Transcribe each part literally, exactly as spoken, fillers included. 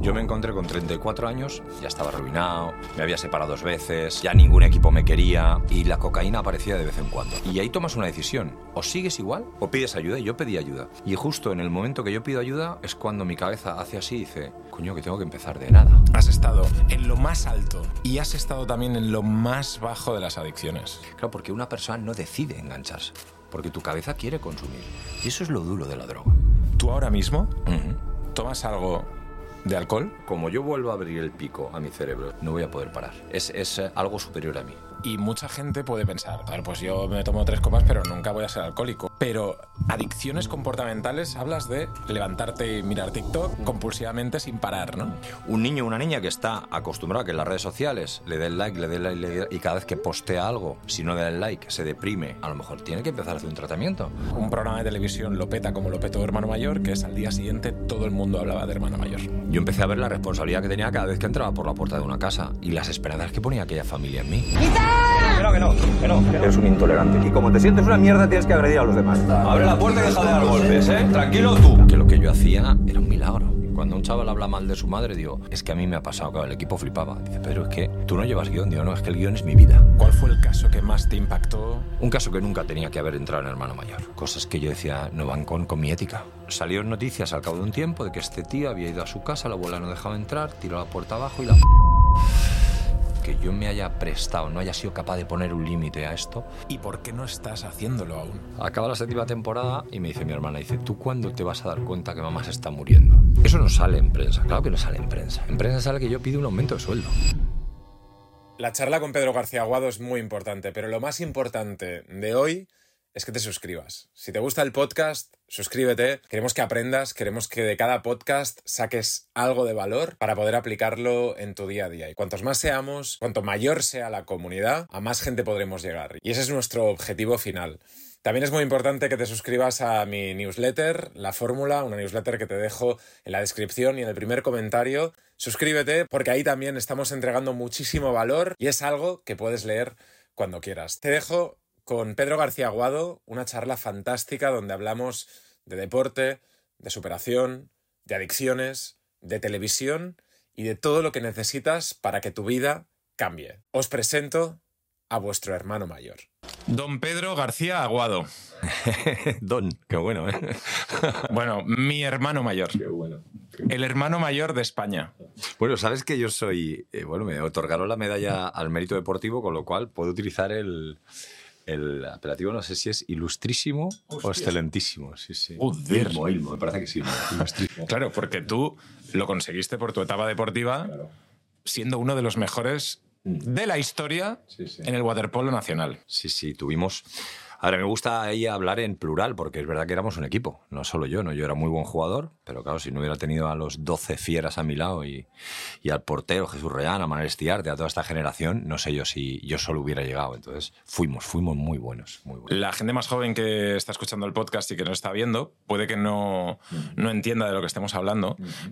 Yo me encontré con treinta y cuatro años, ya estaba arruinado, me había separado dos veces, ya ningún equipo me quería y la cocaína aparecía de vez en cuando. Y ahí tomas una decisión, o sigues igual o pides ayuda, y yo pedí ayuda. Y justo en el momento que yo pido ayuda es cuando mi cabeza hace así y dice, coño, que tengo que empezar de nada. Has estado en lo más alto y has estado también en lo más bajo de las adicciones. Claro, porque una persona no decide engancharse, porque tu cabeza quiere consumir. Y eso es lo duro de la droga. ¿Tú ahora mismo Uh-huh. tomas algo de alcohol? Como yo vuelvo a abrir el pico a mi cerebro, no voy a poder parar. Es, es eh, algo superior a mí. Y mucha gente puede pensar, a ver, pues yo me tomo tres copas, pero nunca voy a ser alcohólico. Pero adicciones comportamentales, hablas de levantarte y mirar TikTok compulsivamente sin parar, ¿no? Un niño o una niña que está acostumbrado a que en las redes sociales le dé el like, le dé el like, le dé, y cada vez que postea algo, si no le da el like, se deprime, a lo mejor tiene que empezar a hacer un tratamiento. Un programa de televisión lo peta como lo petó Hermano Mayor, que es al día siguiente todo el mundo hablaba de Hermano Mayor. Yo empecé a ver la responsabilidad que tenía cada vez que entraba por la puerta de una casa y las esperanzas que ponía aquella familia en mí. Que no, que no, que no, que no. Eres un intolerante. Y como te sientes una mierda, tienes que agredir a los demás. Abre la puerta y deja de dar golpes, ¿eh? Tranquilo tú. Que lo que yo hacía era un milagro. Cuando un chaval habla mal de su madre, digo, es que a mí me ha pasado, que el equipo flipaba. Dice, pero es que tú no llevas guión. Digo, no, es que el guión es mi vida. ¿Cuál fue el caso que más te impactó? Un caso que nunca tenía que haber entrado en Hermano Mayor. Cosas que yo decía, no van con, con mi ética. Salieron noticias al cabo de un tiempo de que este tío había ido a su casa, la abuela no dejaba entrar, tiró la puerta abajo y la... Que yo me haya prestado, no haya sido capaz de poner un límite a esto. ¿Y por qué no estás haciéndolo aún? Acaba la séptima temporada y me dice mi hermana, dice, ¿tú cuándo te vas a dar cuenta que mamá se está muriendo? Eso no sale en prensa, claro que no sale en prensa. En prensa sale que yo pido un aumento de sueldo. La charla con Pedro García Aguado es muy importante, pero lo más importante de hoy es que te suscribas. Si te gusta el podcast, suscríbete. Queremos que aprendas, queremos que de cada podcast saques algo de valor para poder aplicarlo en tu día a día. Y cuantos más seamos, cuanto mayor sea la comunidad, a más gente podremos llegar. Y ese es nuestro objetivo final. También es muy importante que te suscribas a mi newsletter, La Fórmula, una newsletter que te dejo en la descripción y en el primer comentario. Suscríbete porque ahí también estamos entregando muchísimo valor y es algo que puedes leer cuando quieras. Te dejo con Pedro García Aguado, una charla fantástica donde hablamos de deporte, de superación, de adicciones, de televisión y de todo lo que necesitas para que tu vida cambie. Os presento a vuestro hermano mayor. Don Pedro García Aguado. Don, qué bueno, ¿eh? Bueno, mi hermano mayor. Qué bueno. El hermano mayor de España. Bueno, sabes que yo soy... Eh, bueno, me otorgaron la medalla al mérito deportivo, con lo cual puedo utilizar el... El apelativo no sé si es ilustrísimo Hostia. o excelentísimo. Sí, sí. Ilmo, ilmo, me parece que sí. Ilustrísimo. Claro, porque tú lo conseguiste por tu etapa deportiva, claro, siendo uno de los mejores de la historia sí, sí. en el waterpolo nacional. Sí, sí, tuvimos... Ahora, me gusta ahí hablar en plural, porque es verdad que éramos un equipo, no solo yo, ¿no? Yo era muy buen jugador, pero claro, si no hubiera tenido a los doce fieras a mi lado y, y al portero Jesús Reán, a Manuel Estiarte, a toda esta generación, no sé yo si yo solo hubiera llegado. Entonces, fuimos, fuimos muy buenos, muy buenos. La gente más joven que está escuchando el podcast y que nos está viendo, puede que no, no entienda de lo que estemos hablando,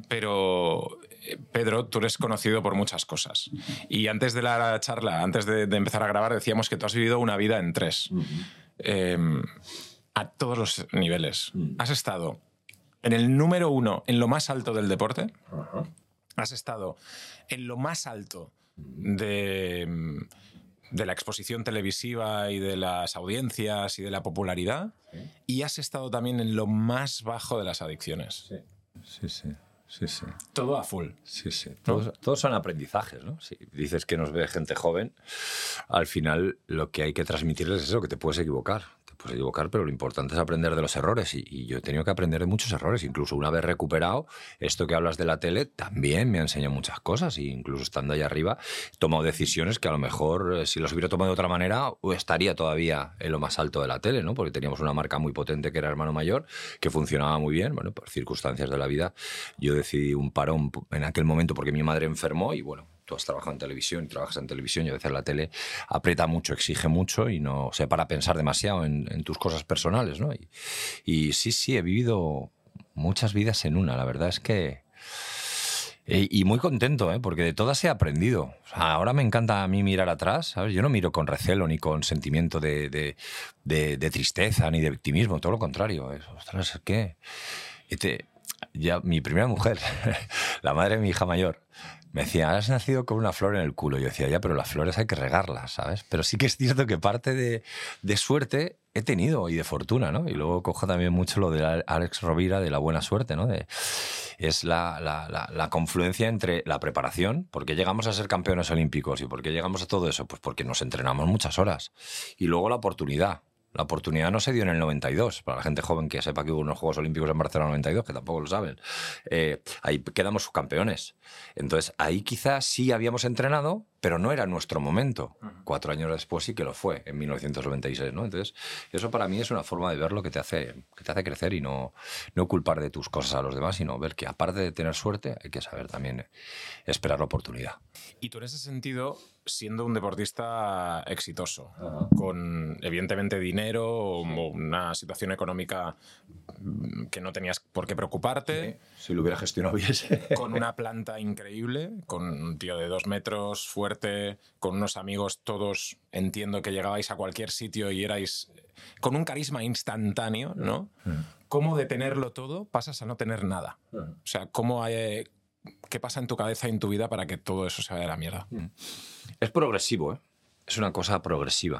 pero Pedro, tú eres conocido por muchas cosas. Y antes de la charla, antes de, de empezar a grabar, decíamos que tú has vivido una vida en tres. Uh-huh. Eh, a todos los niveles. Mm. Has estado en el número uno, en lo más alto del deporte. Uh-huh. Has estado en lo más alto de, de la exposición televisiva y de las audiencias y de la popularidad. Sí. Y has estado también en lo más bajo de las adicciones. Sí, sí, sí. Sí, sí. Todo a full. Sí, sí. Todos, todos son aprendizajes, ¿no? Si dices que nos ve gente joven, al final lo que hay que transmitirles es eso, que te puedes equivocar. Te puedes equivocar, pero lo importante es aprender de los errores. Y, y yo he tenido que aprender de muchos errores. Incluso una vez recuperado, esto que hablas de la tele también me ha enseñado muchas cosas. Y incluso estando ahí arriba, he tomado decisiones que a lo mejor, si las hubiera tomado de otra manera, estaría todavía en lo más alto de la tele, ¿no? Porque teníamos una marca muy potente que era Hermano Mayor, que funcionaba muy bien. Bueno, por circunstancias de la vida, yo decidí un parón en aquel momento porque mi madre enfermó y bueno, tú has trabajado en televisión y trabajas en televisión y a veces la tele aprieta mucho, exige mucho y no se para pensar demasiado en, en tus cosas personales, ¿no? Y, y sí, sí, he vivido muchas vidas en una, la verdad es que... Y muy contento, ¿eh? Porque de todas he aprendido. O sea, ahora me encanta a mí mirar atrás, ¿sabes? Yo no miro con recelo ni con sentimiento de, de, de, de tristeza ni de victimismo, todo lo contrario. Es, ostras, es que... Este, ya mi primera mujer, la madre de mi hija mayor, me decía, has nacido con una flor en el culo. Yo decía, ya, pero las flores hay que regarlas, ¿sabes? Pero sí que es cierto que parte de, de suerte he tenido y de fortuna, ¿no? Y luego cojo también mucho lo de Alex Rovira, de la buena suerte, ¿no? De, es la, la, la, la confluencia entre la preparación, porque llegamos a ser campeones olímpicos y por qué llegamos a todo eso, pues porque nos entrenamos muchas horas. Y luego la oportunidad. La oportunidad no se dio en el noventa y dos, para la gente joven que sepa que hubo unos Juegos Olímpicos en Barcelona noventa y dos, que tampoco lo saben. Eh, ahí quedamos subcampeones. Entonces, ahí quizás sí habíamos entrenado, pero no era nuestro momento. Uh-huh. Cuatro años después sí que lo fue, en mil novecientos noventa y seis, ¿no? Entonces, eso para mí es una forma de ver lo que te hace, que te hace crecer y no, no culpar de tus cosas a los demás, sino ver que aparte de tener suerte, hay que saber también esperar la oportunidad. Y tú en ese sentido, siendo un deportista exitoso, uh-huh. con evidentemente dinero o una situación económica que no tenías por qué preocuparte. Sí, si lo hubiera gestionado bien. Con una planta increíble, con un tío de dos metros, fuerte, con unos amigos todos, entiendo que llegabais a cualquier sitio y erais con un carisma instantáneo, ¿no? Uh-huh. ¿Cómo de tenerlo todo pasas a no tener nada? Uh-huh. O sea, ¿cómo hay, ¿qué pasa en tu cabeza y en tu vida para que todo eso se vaya a la mierda? Uh-huh. Es progresivo, ¿eh? Es una cosa progresiva.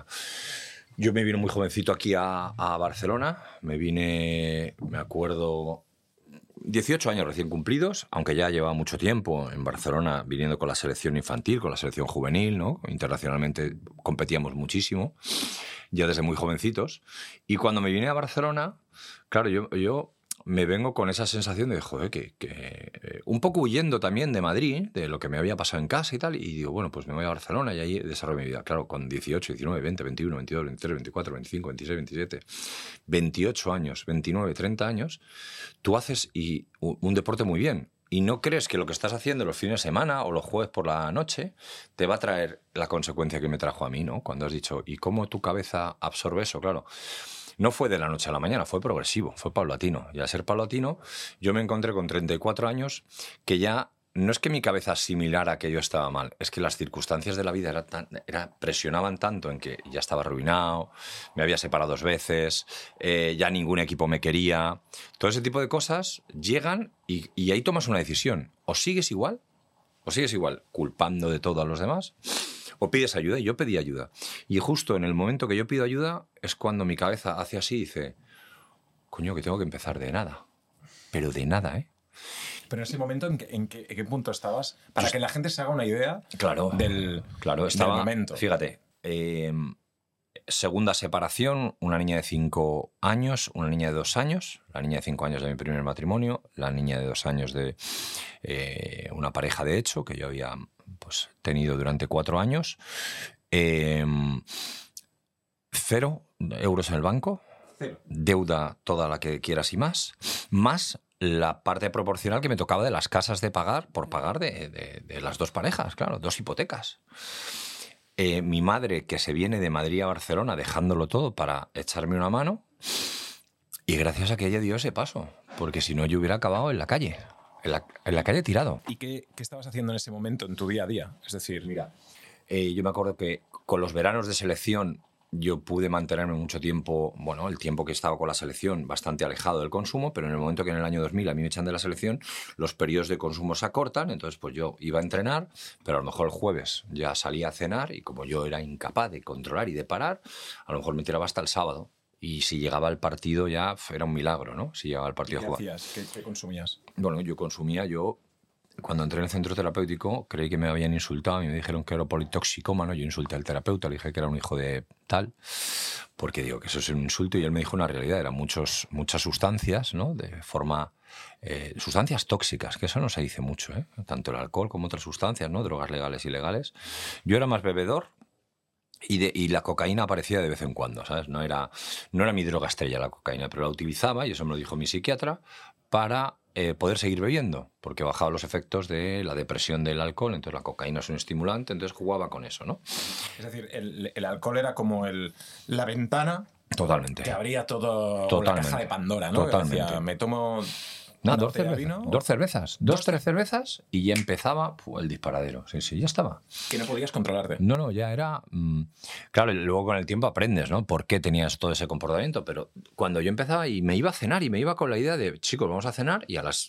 Yo me vine muy jovencito aquí a, a Barcelona, me vine, me acuerdo, dieciocho años recién cumplidos, aunque ya llevaba mucho tiempo en Barcelona viniendo con la selección infantil, con la selección juvenil, ¿no? Internacionalmente competíamos muchísimo, ya desde muy jovencitos. Y cuando me vine a Barcelona, claro, yo... yo me vengo con esa sensación de, joder, que, que eh, un poco huyendo también de Madrid, de lo que me había pasado en casa y tal, y digo, bueno, pues me voy a Barcelona y ahí desarrollo mi vida. Claro, con dieciocho, diecinueve, veinte, veintiuno, veintidós, veintitrés, veinticuatro, veinticinco, veintiséis, veintisiete, veintiocho años, veintinueve, treinta años, tú haces y, un deporte muy bien. Y no crees que lo que estás haciendo los fines de semana o los jueves por la noche te va a traer la consecuencia que me trajo a mí, ¿no? Cuando has dicho, ¿y cómo tu cabeza absorbe eso? Claro. No fue de la noche a la mañana, fue progresivo, fue paulatino. Y al ser paulatino, yo me encontré con treinta y cuatro años que ya no es que mi cabeza asimilara que yo estaba mal, es que las circunstancias de la vida era tan, era, presionaban tanto en que ya estaba arruinado, me había separado dos veces, eh, ya ningún equipo me quería. Todo ese tipo de cosas llegan y, y ahí tomas una decisión. O sigues igual, o sigues igual culpando de todo a los demás, o pides ayuda. Y yo pedí ayuda. Y justo en el momento que yo pido ayuda es cuando mi cabeza hace así y dice, coño, que tengo que empezar de nada. Pero de nada, ¿eh? Pero en ese momento, ¿en qué, en qué, en qué punto estabas? Para pues, que la gente se haga una idea claro, del, claro, estaba, del momento. Fíjate, eh, segunda separación, una niña de cinco años, una niña de dos años, la niña de cinco años de mi primer matrimonio, la niña de dos años de eh, una pareja de hecho que yo había pues, tenido durante cuatro años, eh, cero euros en el banco, cero. Deuda toda la que quieras y más, más la parte proporcional que me tocaba de las casas de pagar por pagar de, de, de las dos parejas, claro, dos hipotecas. Eh, mi madre, que se viene de Madrid a Barcelona dejándolo todo para echarme una mano, y gracias a que ella dio ese paso, porque si no yo hubiera acabado en la calle, en la, en la calle tirado. ¿Y qué, qué estabas haciendo en ese momento, en tu día a día? Es decir, mira, eh, yo me acuerdo que con los veranos de selección yo pude mantenerme mucho tiempo, bueno, el tiempo que estaba con la selección, bastante alejado del consumo, pero en el momento que en el año dos mil a mí me echan de la selección, los periodos de consumo se acortan, entonces pues yo iba a entrenar, pero a lo mejor el jueves ya salía a cenar y como yo era incapaz de controlar y de parar, a lo mejor me tiraba hasta el sábado. Y si llegaba al partido ya era un milagro, ¿no? Si llegaba al partido ¿Y qué a jugar. hacías? ¿Qué, qué consumías? Bueno, yo consumía, yo... Cuando entré en el centro terapéutico creí que me habían insultado y me dijeron que era politoxicómano. Yo insulté al terapeuta, le dije que era un hijo de tal, porque digo que eso es un insulto y él me dijo una realidad, eran muchos, muchas sustancias, ¿no? De forma... Eh, sustancias tóxicas, que eso no se dice mucho, ¿eh? Tanto el alcohol como otras sustancias, ¿no? Drogas legales y ilegales. Yo era más bebedor y, de, y la cocaína aparecía de vez en cuando, ¿sabes? No era, no era mi droga estrella la cocaína, pero la utilizaba, y eso me lo dijo mi psiquiatra, para... Eh, poder seguir bebiendo, porque bajaba los efectos de la depresión del alcohol, entonces la cocaína es un estimulante, entonces jugaba con eso, ¿no? Es decir, el, el alcohol era como el, la ventana Totalmente. que abría todo, Totalmente. la caja de Pandora, ¿no? Totalmente. Decía, me tomo... No, dos cervezas, vino, dos cervezas, dos, tres cervezas y ya empezaba puf, el disparadero. Sí, sí, ya estaba. Que no podías controlarte. No, no, ya era... Mmm, claro, luego con el tiempo aprendes, ¿no? Por qué tenías todo ese comportamiento, pero cuando yo empezaba y me iba a cenar y me iba con la idea de, chicos, vamos a cenar y a las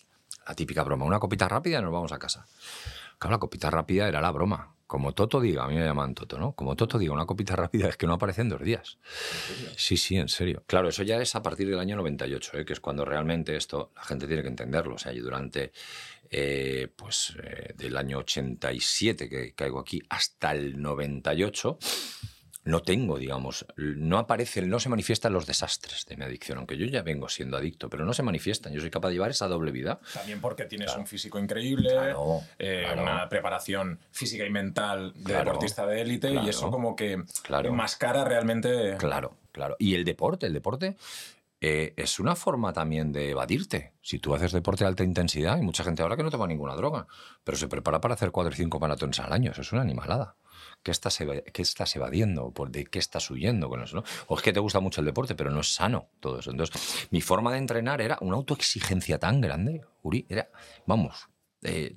la típica broma, una copita rápida y nos vamos a casa. Claro, la copita rápida era la broma. Como Toto diga, a mí me llaman Toto, ¿no? Como Toto diga, una copita rápida es que no aparece en dos días. Sí, sí, en serio. Claro, eso ya es a partir del año noventa y ocho, ¿eh? Que es cuando realmente esto la gente tiene que entenderlo. O sea, yo durante eh, pues eh, del año ochenta y siete que caigo aquí hasta el noventa y ocho... no tengo, digamos, no aparecen, no se manifiestan los desastres de mi adicción, aunque yo ya vengo siendo adicto, pero no se manifiestan. Yo soy capaz de llevar esa doble vida. También porque tienes claro. un físico increíble, claro, eh, claro. una preparación física y mental de claro, deportista de élite, claro, y eso como que claro. enmascara realmente... Claro, claro. Y el deporte, el deporte... Eh, es una forma también de evadirte. Si tú haces deporte de alta intensidad, hay mucha gente ahora que no toma ninguna droga, pero se prepara para hacer cuatro o cinco maratones al año. Eso es una animalada. ¿Qué estás, qué estás evadiendo? ¿De qué estás huyendo con eso? ¿No? O es que te gusta mucho el deporte, pero no es sano todo eso. Entonces, mi forma de entrenar era una autoexigencia tan grande, Uri, era, vamos... Eh,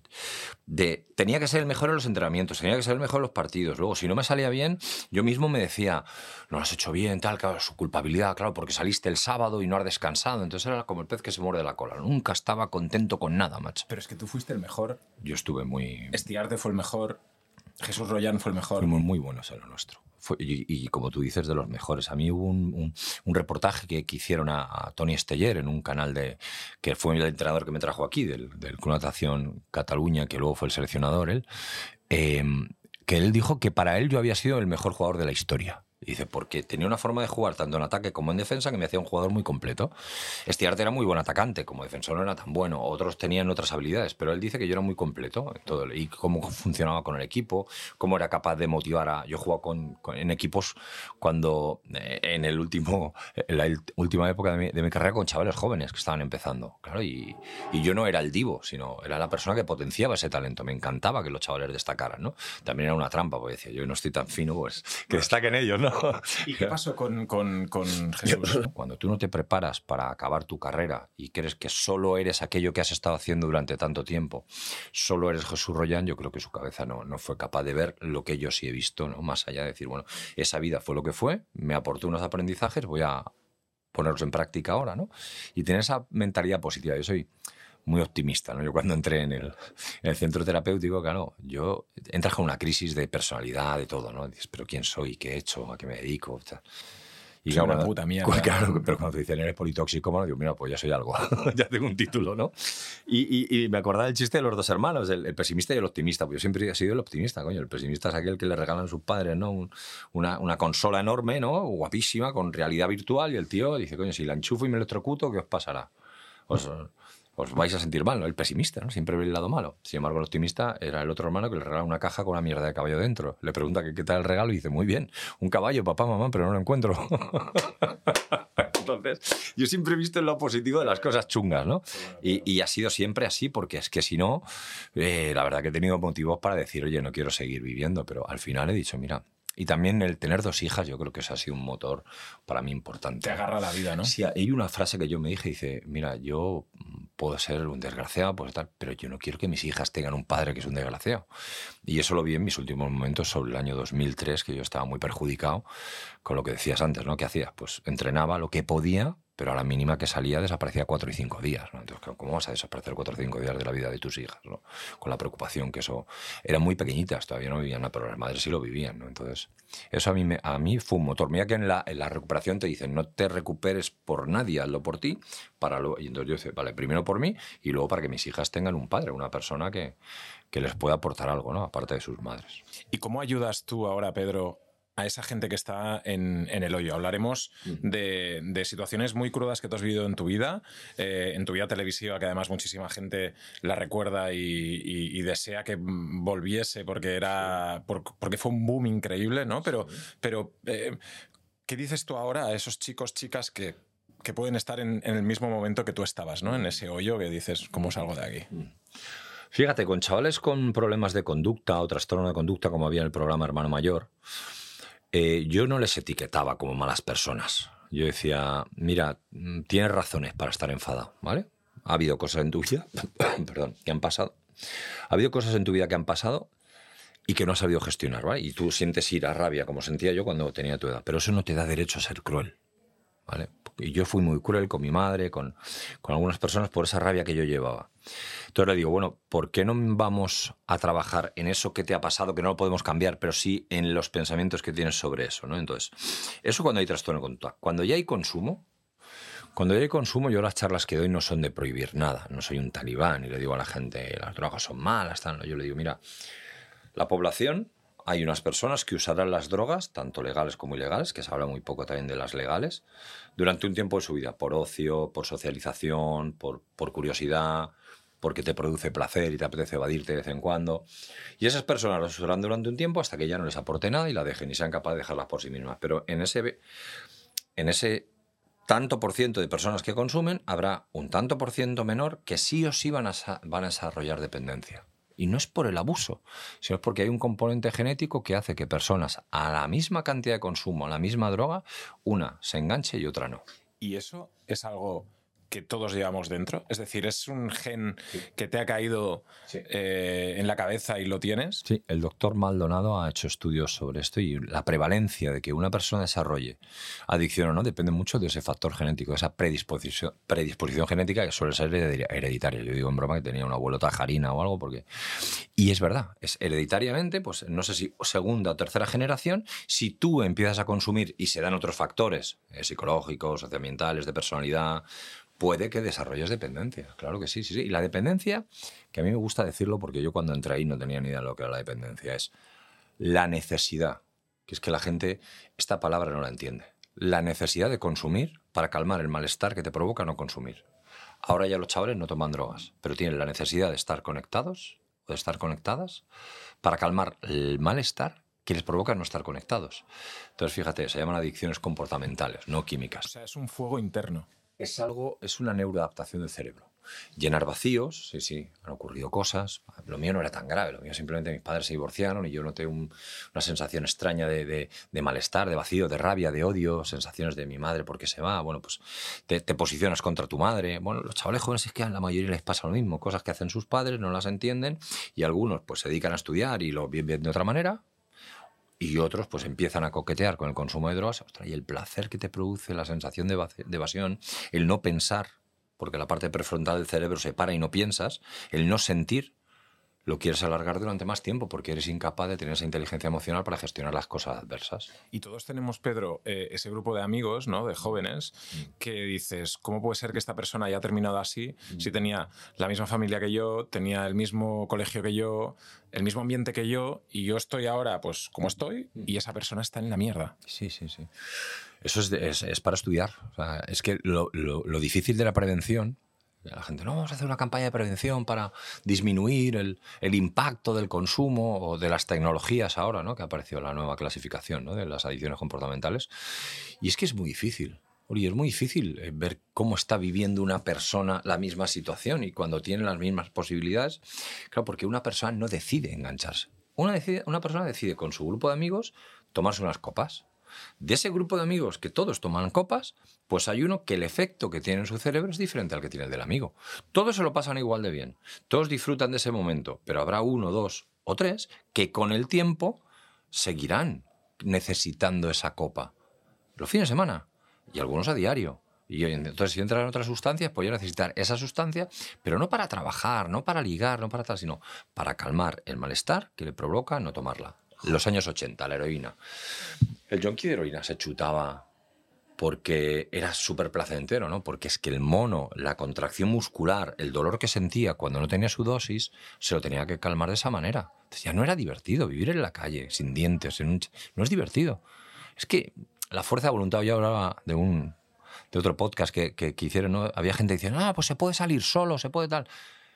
de, tenía que ser el mejor en los entrenamientos, tenía que ser el mejor en los partidos. Luego, si no me salía bien, yo mismo me decía, no lo has hecho bien, tal, claro, su culpabilidad, claro, porque saliste el sábado y no has descansado. Entonces era como el pez que se muerde la cola. Nunca estaba contento con nada, macho. Pero es que tú fuiste el mejor. Yo estuve muy... Estiarte fue el mejor. Jesús Royan fue el mejor. Fuimos muy buenos en lo nuestro. Fue, y, y como tú dices, de los mejores. A mí hubo un, un, un reportaje que, que hicieron a, a Toni Esteller en un canal de que fue el entrenador que me trajo aquí, del, del Club Natación Cataluña, que luego fue el seleccionador, él, eh, que él dijo que para él yo había sido el mejor jugador de la historia. Y dice, porque tenía una forma de jugar tanto en ataque como en defensa que me hacía un jugador muy completo. Estiarte era muy buen atacante, como defensor no era tan bueno. Otros tenían otras habilidades, pero él dice que yo era muy completo en todo. Y cómo funcionaba con el equipo, cómo era capaz de motivar a... Yo he jugado con, con, en equipos cuando, eh, en, el último, en la última época de mi, de mi carrera, con chavales jóvenes que estaban empezando. Claro, y, y yo no era el divo, sino era la persona que potenciaba ese talento. Me encantaba que los chavales destacaran, ¿no? También era una trampa, porque decía, yo no estoy tan fino, pues que destaquen ellos, ¿no? ¿Y qué pasó con, con, con Jesús? Cuando tú no te preparas para acabar tu carrera y crees que solo eres aquello que has estado haciendo durante tanto tiempo, solo eres Jesús Royan, yo creo que su cabeza no, no fue capaz de ver lo que yo sí he visto, ¿no? Más allá de decir, bueno, esa vida fue lo que fue, me aportó unos aprendizajes, voy a ponerlos en práctica ahora, ¿no? Y tener esa mentalidad positiva. Yo soy muy optimista, ¿no? Yo cuando entré en el, en el centro terapéutico, claro, yo entras con una crisis de personalidad, de todo, ¿no? Dices, pero ¿quién soy? ¿Qué he hecho? ¿A qué me dedico? Y claro, una puta mierda. Claro, pero cuando te dicen eres politóxico, bueno, digo, mira, pues ya soy algo, ya tengo un título, ¿no? Y, y, y me acordaba del chiste de los dos hermanos, el, el pesimista y el optimista, pues yo siempre he sido el optimista, coño. El pesimista es aquel que le regalan a sus padres, ¿no? Un, una, una consola enorme, ¿no? Guapísima, con realidad virtual, y el tío dice, coño, si la enchufo y me electrocuto, ¿qué os pasará? Os, os vais a sentir mal, ¿no? El pesimista, ¿no? Siempre ve el lado malo. Sin embargo, el optimista era el otro hermano que le regala una caja con una mierda de caballo dentro. Le pregunta qué tal el regalo y dice, muy bien, un caballo, papá, mamá, pero no lo encuentro. Entonces, yo siempre he visto en lo positivo de las cosas chungas, ¿no? Y, y ha sido siempre así, porque es que si no, eh, la verdad que he tenido motivos para decir, oye, no quiero seguir viviendo, pero al final he dicho, mira... Y también el tener dos hijas, yo creo que eso ha sido un motor para mí importante. Te agarra la vida, ¿no? Sí, hay una frase que yo me dije, dice, mira, yo puedo ser un desgraciado, pues tal, pero yo no quiero que mis hijas tengan un padre que es un desgraciado. Y eso lo vi en mis últimos momentos sobre el año dos mil tres, que yo estaba muy perjudicado con lo que decías antes, ¿no? ¿Qué hacías? Pues entrenaba lo que podía, pero a la mínima que salía desaparecía cuatro y cinco días, ¿no? Entonces, ¿cómo vas a desaparecer cuatro o cinco días de la vida de tus hijas, ¿no? Con la preocupación que eso... Eran muy pequeñitas, todavía no vivían nada, pero las madres sí lo vivían, ¿no? Entonces, eso a mí, me, a mí fue un motor. Mira que en la, en la recuperación te dicen, no te recuperes por nadie, hazlo por ti. Para lo... Y entonces yo decía, vale, primero por mí y luego para que mis hijas tengan un padre, una persona que, que les pueda aportar algo, ¿no? Aparte de sus madres. ¿Y cómo ayudas tú ahora, Pedro, a esa gente que está en, en el hoyo? Hablaremos de, de situaciones muy crudas que tú has vivido en tu vida, eh, en tu vida televisiva, que además muchísima gente la recuerda y, y, y desea que volviese porque, era, por, porque fue un boom increíble, ¿no? Pero, pero eh, ¿qué dices tú ahora a esos chicos, chicas que, que pueden estar en, en el mismo momento que tú estabas, ¿no? En ese hoyo que dices, ¿cómo salgo de aquí? Fíjate, con chavales con problemas de conducta o trastorno de conducta, como había en el programa Hermano Mayor, Eh, yo no les etiquetaba como malas personas. Yo decía, mira, tienes razones para estar enfadado, ¿vale? Ha habido cosas en tu vida, perdón, que han pasado. Ha habido cosas en tu vida que han pasado y que no has sabido gestionar, ¿vale? Y tú sientes ira, rabia, como sentía yo cuando tenía tu edad. Pero eso no te da derecho a ser cruel, ¿vale? Y yo fui muy cruel con mi madre, con, con algunas personas por esa rabia que yo llevaba. Entonces le digo, bueno, ¿por qué no vamos a trabajar en eso que te ha pasado, que no lo podemos cambiar, pero sí en los pensamientos que tienes sobre eso, ¿no? Entonces, eso cuando hay trastorno de conducta. Cuando ya hay consumo, cuando ya hay consumo, yo las charlas que doy no son de prohibir nada. No soy un talibán y le digo a la gente, las drogas son malas, tal. Yo le digo, mira, la población... Hay unas personas que usarán las drogas, tanto legales como ilegales, que se habla muy poco también de las legales, durante un tiempo de su vida, por ocio, por socialización, por, por curiosidad, porque te produce placer y te apetece evadirte de vez en cuando. Y esas personas las usarán durante un tiempo hasta que ya no les aporte nada y la dejen y sean capaces de dejarlas por sí mismas. Pero en ese, en ese tanto por ciento de personas que consumen, habrá un tanto por ciento menor que sí o sí van a, van a desarrollar dependencia. Y no es por el abuso, sino es porque hay un componente genético que hace que personas a la misma cantidad de consumo, a la misma droga, una se enganche y otra no. ¿Y eso es algo que todos llevamos dentro? Es decir, ¿es un gen sí. que te ha caído sí. eh, en la cabeza y lo tienes? Sí, el doctor Maldonado ha hecho estudios sobre esto y la prevalencia de que una persona desarrolle adicción o no depende mucho de ese factor genético, de esa predisposición, predisposición genética que suele ser hereditaria. Yo digo en broma que tenía un abuelo tajarina o algo, porque... Y es verdad, es hereditariamente, pues no sé si segunda o tercera generación, si tú empiezas a consumir y se dan otros factores eh, psicológicos, socioambientales, de personalidad... puede que desarrolles dependencia, claro que sí, sí, sí. Y la dependencia, que a mí me gusta decirlo porque yo cuando entré ahí no tenía ni idea de lo que era la dependencia, es la necesidad, que es que la gente esta palabra no la entiende. La necesidad de consumir para calmar el malestar que te provoca no consumir. Ahora ya los chavales no toman drogas, pero tienen la necesidad de estar conectados o de estar conectadas para calmar el malestar que les provoca no estar conectados. Entonces, fíjate, se llaman adicciones comportamentales, no químicas. O sea, es un fuego interno. Es algo, es una neuroadaptación del cerebro. Llenar vacíos, sí, sí, han ocurrido cosas. Lo mío no era tan grave, lo mío simplemente mis padres se divorciaron y yo noté un, una sensación extraña de, de, de malestar, de vacío, de rabia, de odio, sensaciones de mi madre porque se va, bueno, pues te, te posicionas contra tu madre. Bueno, los chavales jóvenes es que a la mayoría les pasa lo mismo, cosas que hacen sus padres, no las entienden y algunos pues se dedican a estudiar y lo ven, ven de otra manera. Y otros pues empiezan a coquetear con el consumo de drogas. Ostras, y el placer que te produce, la sensación de, de evasión, el no pensar, porque la parte prefrontal del cerebro se para y no piensas, el no sentir, lo quieres alargar durante más tiempo porque eres incapaz de tener esa inteligencia emocional para gestionar las cosas adversas. Y todos tenemos, Pedro, eh, ese grupo de amigos, ¿no?, de jóvenes, mm. que dices, ¿cómo puede ser que esta persona haya terminado así mm. si tenía la misma familia que yo, tenía el mismo colegio que yo, el mismo ambiente que yo, y yo estoy ahora pues como estoy y esa persona está en la mierda? Sí, sí, sí. Eso es, de, es, es para estudiar. O sea, es que lo, lo, lo difícil de la prevención... La gente, no, vamos a hacer una campaña de prevención para disminuir el, el impacto del consumo o de las tecnologías ahora, ¿no?, que ha aparecido la nueva clasificación, ¿no?, de las adicciones comportamentales. Y es que es muy difícil. Oye, es muy difícil ver cómo está viviendo una persona la misma situación y cuando tiene las mismas posibilidades. Claro, porque una persona no decide engancharse. Una, decide, una persona decide con su grupo de amigos tomarse unas copas. De ese grupo de amigos que todos toman copas, pues hay uno que el efecto que tiene en su cerebro es diferente al que tiene el del amigo. Todos se lo pasan igual de bien, todos disfrutan de ese momento, pero habrá uno, dos o tres que con el tiempo seguirán necesitando esa copa. Los fines de semana y algunos a diario. Y entonces si entran en otras sustancias, pues yo necesitar esa sustancia, pero no para trabajar, no para ligar, no para tal, sino para calmar el malestar que le provoca no tomarla. Los años ochenta, la heroína. El yonki de heroína se chutaba porque era súper placentero, ¿no? Porque es que el mono, la contracción muscular, el dolor que sentía cuando no tenía su dosis, se lo tenía que calmar de esa manera. Entonces ya no era divertido vivir en la calle, sin dientes, en un... no es divertido. Es que la fuerza de voluntad, yo hablaba de un de otro podcast que, que, que hicieron, ¿no? Había gente que decía, ah, pues se puede salir solo, se puede tal...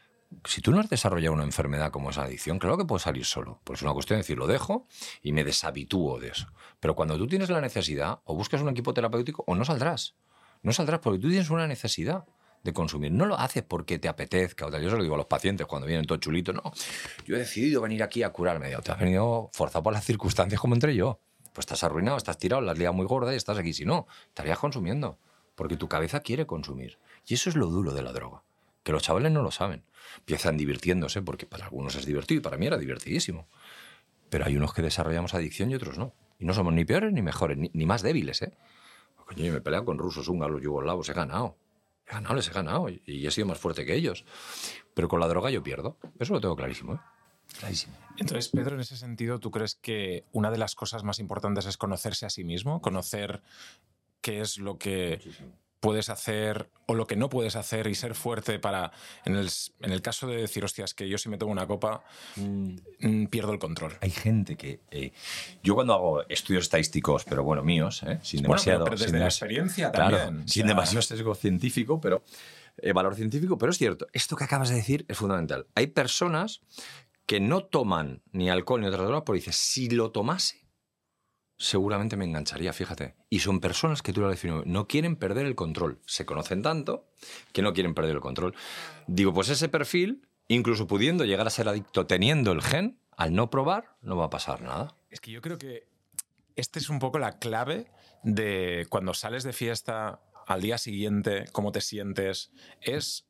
Si tú no has desarrollado una enfermedad como esa adicción, claro que puedes salir solo. Pues es una cuestión de decir, lo dejo y me deshabitúo de eso. Pero cuando tú tienes la necesidad, o buscas un equipo terapéutico, o no saldrás. No saldrás porque tú tienes una necesidad de consumir. No lo haces porque te apetezca. O tal. Yo se lo digo a los pacientes cuando vienen todos chulitos. No, yo he decidido venir aquí a curarme. Digo, te has venido forzado por las circunstancias como entré yo. Pues estás arruinado, estás tirado, la has liado muy gorda y estás aquí. Si no, estarías consumiendo. Porque tu cabeza quiere consumir. Y eso es lo duro de la droga. Que los chavales no lo saben. Empiezan divirtiéndose, porque para algunos es divertido y para mí era divertidísimo. Pero hay unos que desarrollamos adicción y otros no. Y no somos ni peores ni mejores, ni, ni más débiles, ¿eh? Coño, yo me he peleado con rusos, húngaros, yugoslavos, he ganado. He ganado, les he ganado y, y he sido más fuerte que ellos. Pero con la droga yo pierdo. Eso lo tengo clarísimo, ¿eh? Clarísimo. Entonces, Pedro, en ese sentido, ¿tú crees que una de las cosas más importantes es conocerse a sí mismo? Conocer qué es lo que puedes hacer o lo que no puedes hacer y ser fuerte para, en el, en el caso de decir, hostias, que yo si me tomo una copa, mm, pierdo el control. Hay gente que... Eh, yo cuando hago estudios estadísticos, pero bueno, míos, ¿eh? sin Bueno, demasiado... pero desde sin la demas- experiencia claro, también. sin o sea, demasiado sesgo científico, pero... Eh, valor científico, pero es cierto. Esto que acabas de decir es fundamental. Hay personas que no toman ni alcohol ni otra droga, pero dices, si lo tomase, seguramente me engancharía, fíjate. Y son personas que tú lo defines, no quieren perder el control. Se conocen tanto que no quieren perder el control. Digo, pues ese perfil, incluso pudiendo llegar a ser adicto teniendo el gen, al no probar, no va a pasar nada. Es que yo creo que este es un poco la clave de cuando sales de fiesta al día siguiente, cómo te sientes, es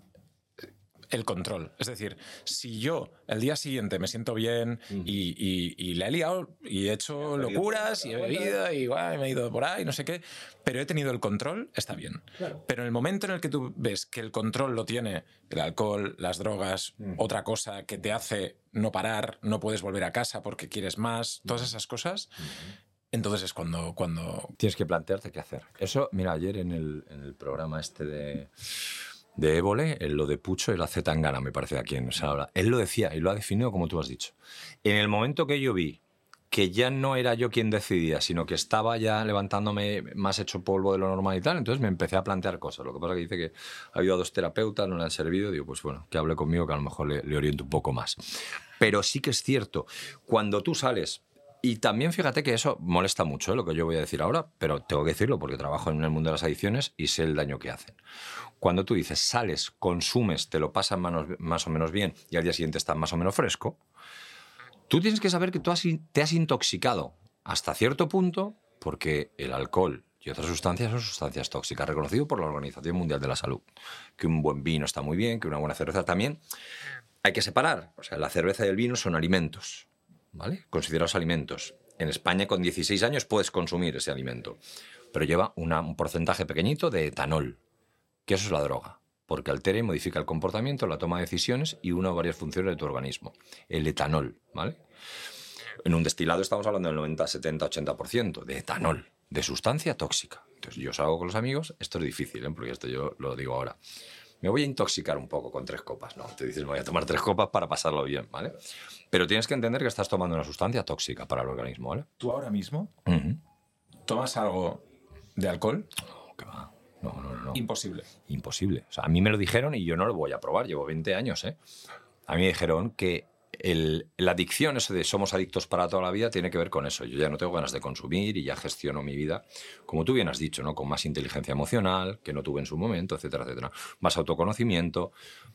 el control. Es decir, si yo el día siguiente me siento bien uh-huh. y, y, y la he liado y he hecho locuras y he bebido y guay, me he ido por ahí, no sé qué, pero he tenido el control, está bien. Claro. Pero en el momento en el que tú ves que el control lo tiene el alcohol, las drogas, uh-huh. otra cosa que te hace no parar, no puedes volver a casa porque quieres más, todas esas cosas... Uh-huh. Entonces es cuando, cuando... Tienes que plantearte qué hacer. Eso, mira, ayer en el, en el programa este de, de Évole, en lo de Pucho y la Zetangana, me parece, a quien se habla, él lo decía y lo ha definido como tú has dicho. En el momento que yo vi que ya no era yo quien decidía, sino que estaba ya levantándome más hecho polvo de lo normal y tal, entonces me empecé a plantear cosas. Lo que pasa es que dice que ha ido a dos terapeutas, no le han servido, digo, pues bueno, que hable conmigo, que a lo mejor le, le oriento un poco más. Pero sí que es cierto, cuando tú sales... Y también fíjate que eso molesta mucho, ¿eh? Lo que yo voy a decir ahora, pero tengo que decirlo porque trabajo en el mundo de las adicciones y sé el daño que hacen. Cuando tú dices, sales, consumes, te lo pasas manos, más o menos bien y al día siguiente estás más o menos fresco, tú tienes que saber que tú has, te has intoxicado hasta cierto punto porque el alcohol y otras sustancias son sustancias tóxicas, reconocido por la Organización Mundial de la Salud. Que un buen vino está muy bien, que una buena cerveza también. Hay que separar, o sea, la cerveza y el vino son alimentos. ¿Vale? Considerados alimentos. En España con dieciséis años puedes consumir ese alimento, pero lleva una, un porcentaje pequeñito de etanol, que eso es la droga, porque altera y modifica el comportamiento, la toma de decisiones y una o varias funciones de tu organismo. El etanol, ¿vale? En un destilado estamos hablando del noventa, setenta, ochenta por ciento de etanol, de sustancia tóxica. Entonces yo salgo con los amigos, esto es difícil, ¿eh? Porque esto yo lo digo ahora. Me voy a intoxicar un poco con tres copas. No, te dices, me voy a tomar tres copas para pasarlo bien, ¿vale? Pero tienes que entender que estás tomando una sustancia tóxica para el organismo, ¿vale? ¿Tú ahora mismo uh-huh. tomas algo de alcohol? No, ¿qué va? No, no, no. Imposible. Imposible. O sea, a mí me lo dijeron y yo no lo voy a probar. Llevo veinte años, ¿eh? A mí me dijeron que el, la adicción, eso de somos adictos para toda la vida, tiene que ver con eso. Yo ya no tengo ganas de consumir y ya gestiono mi vida, como tú bien has dicho, ¿no? Con más inteligencia emocional, que no tuve en su momento, etcétera, etcétera. Más autoconocimiento.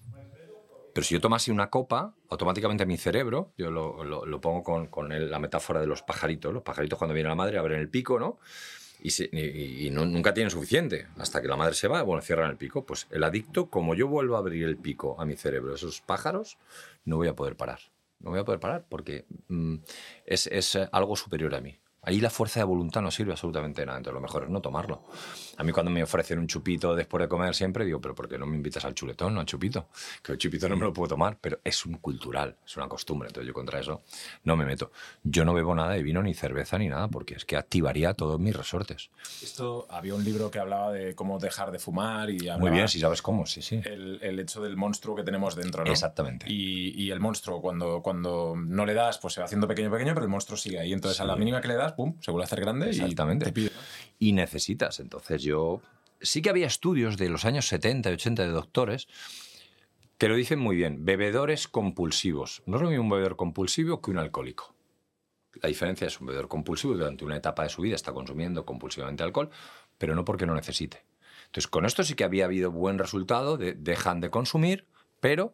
Pero si yo tomase una copa, automáticamente mi cerebro, yo lo, lo, lo pongo con, con el, la metáfora de los pajaritos. Los pajaritos cuando viene la madre abren el pico, ¿no? Y, se, y, y no, nunca tienen suficiente. Hasta que la madre se va, bueno, cierran el pico. Pues el adicto, como yo vuelvo a abrir el pico a mi cerebro, esos pájaros, no voy a poder parar. No voy a poder parar porque mm, es, es algo superior a mí. Ahí la fuerza de voluntad no sirve absolutamente de nada. Entonces lo mejor es no tomarlo. A mí cuando me ofrecen un chupito después de comer siempre digo, pero ¿por qué no me invitas al chuletón, no al chupito? Que el chupito no me lo puedo tomar, pero es un cultural, es una costumbre. Entonces yo contra eso no me meto. Yo no bebo nada de vino, ni cerveza, ni nada, porque es que activaría todos mis resortes. Esto, había un libro que hablaba de cómo dejar de fumar y muy bien, si sabes cómo, sí, sí. El, el hecho del monstruo que tenemos dentro, ¿no? Exactamente. Y, y el monstruo, cuando, cuando no le das, pues se va haciendo pequeño, pequeño, pero el monstruo sigue ahí. Entonces sí. A la mínima que le das, pum, se vuelve a hacer grande. Exactamente. Y te pide. Y necesitas. Entonces yo... Sí que había estudios de los años setenta y ochenta de doctores que lo dicen muy bien. Bebedores compulsivos. No es lo mismo un bebedor compulsivo que un alcohólico. La diferencia es un bebedor compulsivo que durante una etapa de su vida está consumiendo compulsivamente alcohol, pero no porque no necesite. Entonces, con esto sí que había habido buen resultado. De, dejan de consumir, pero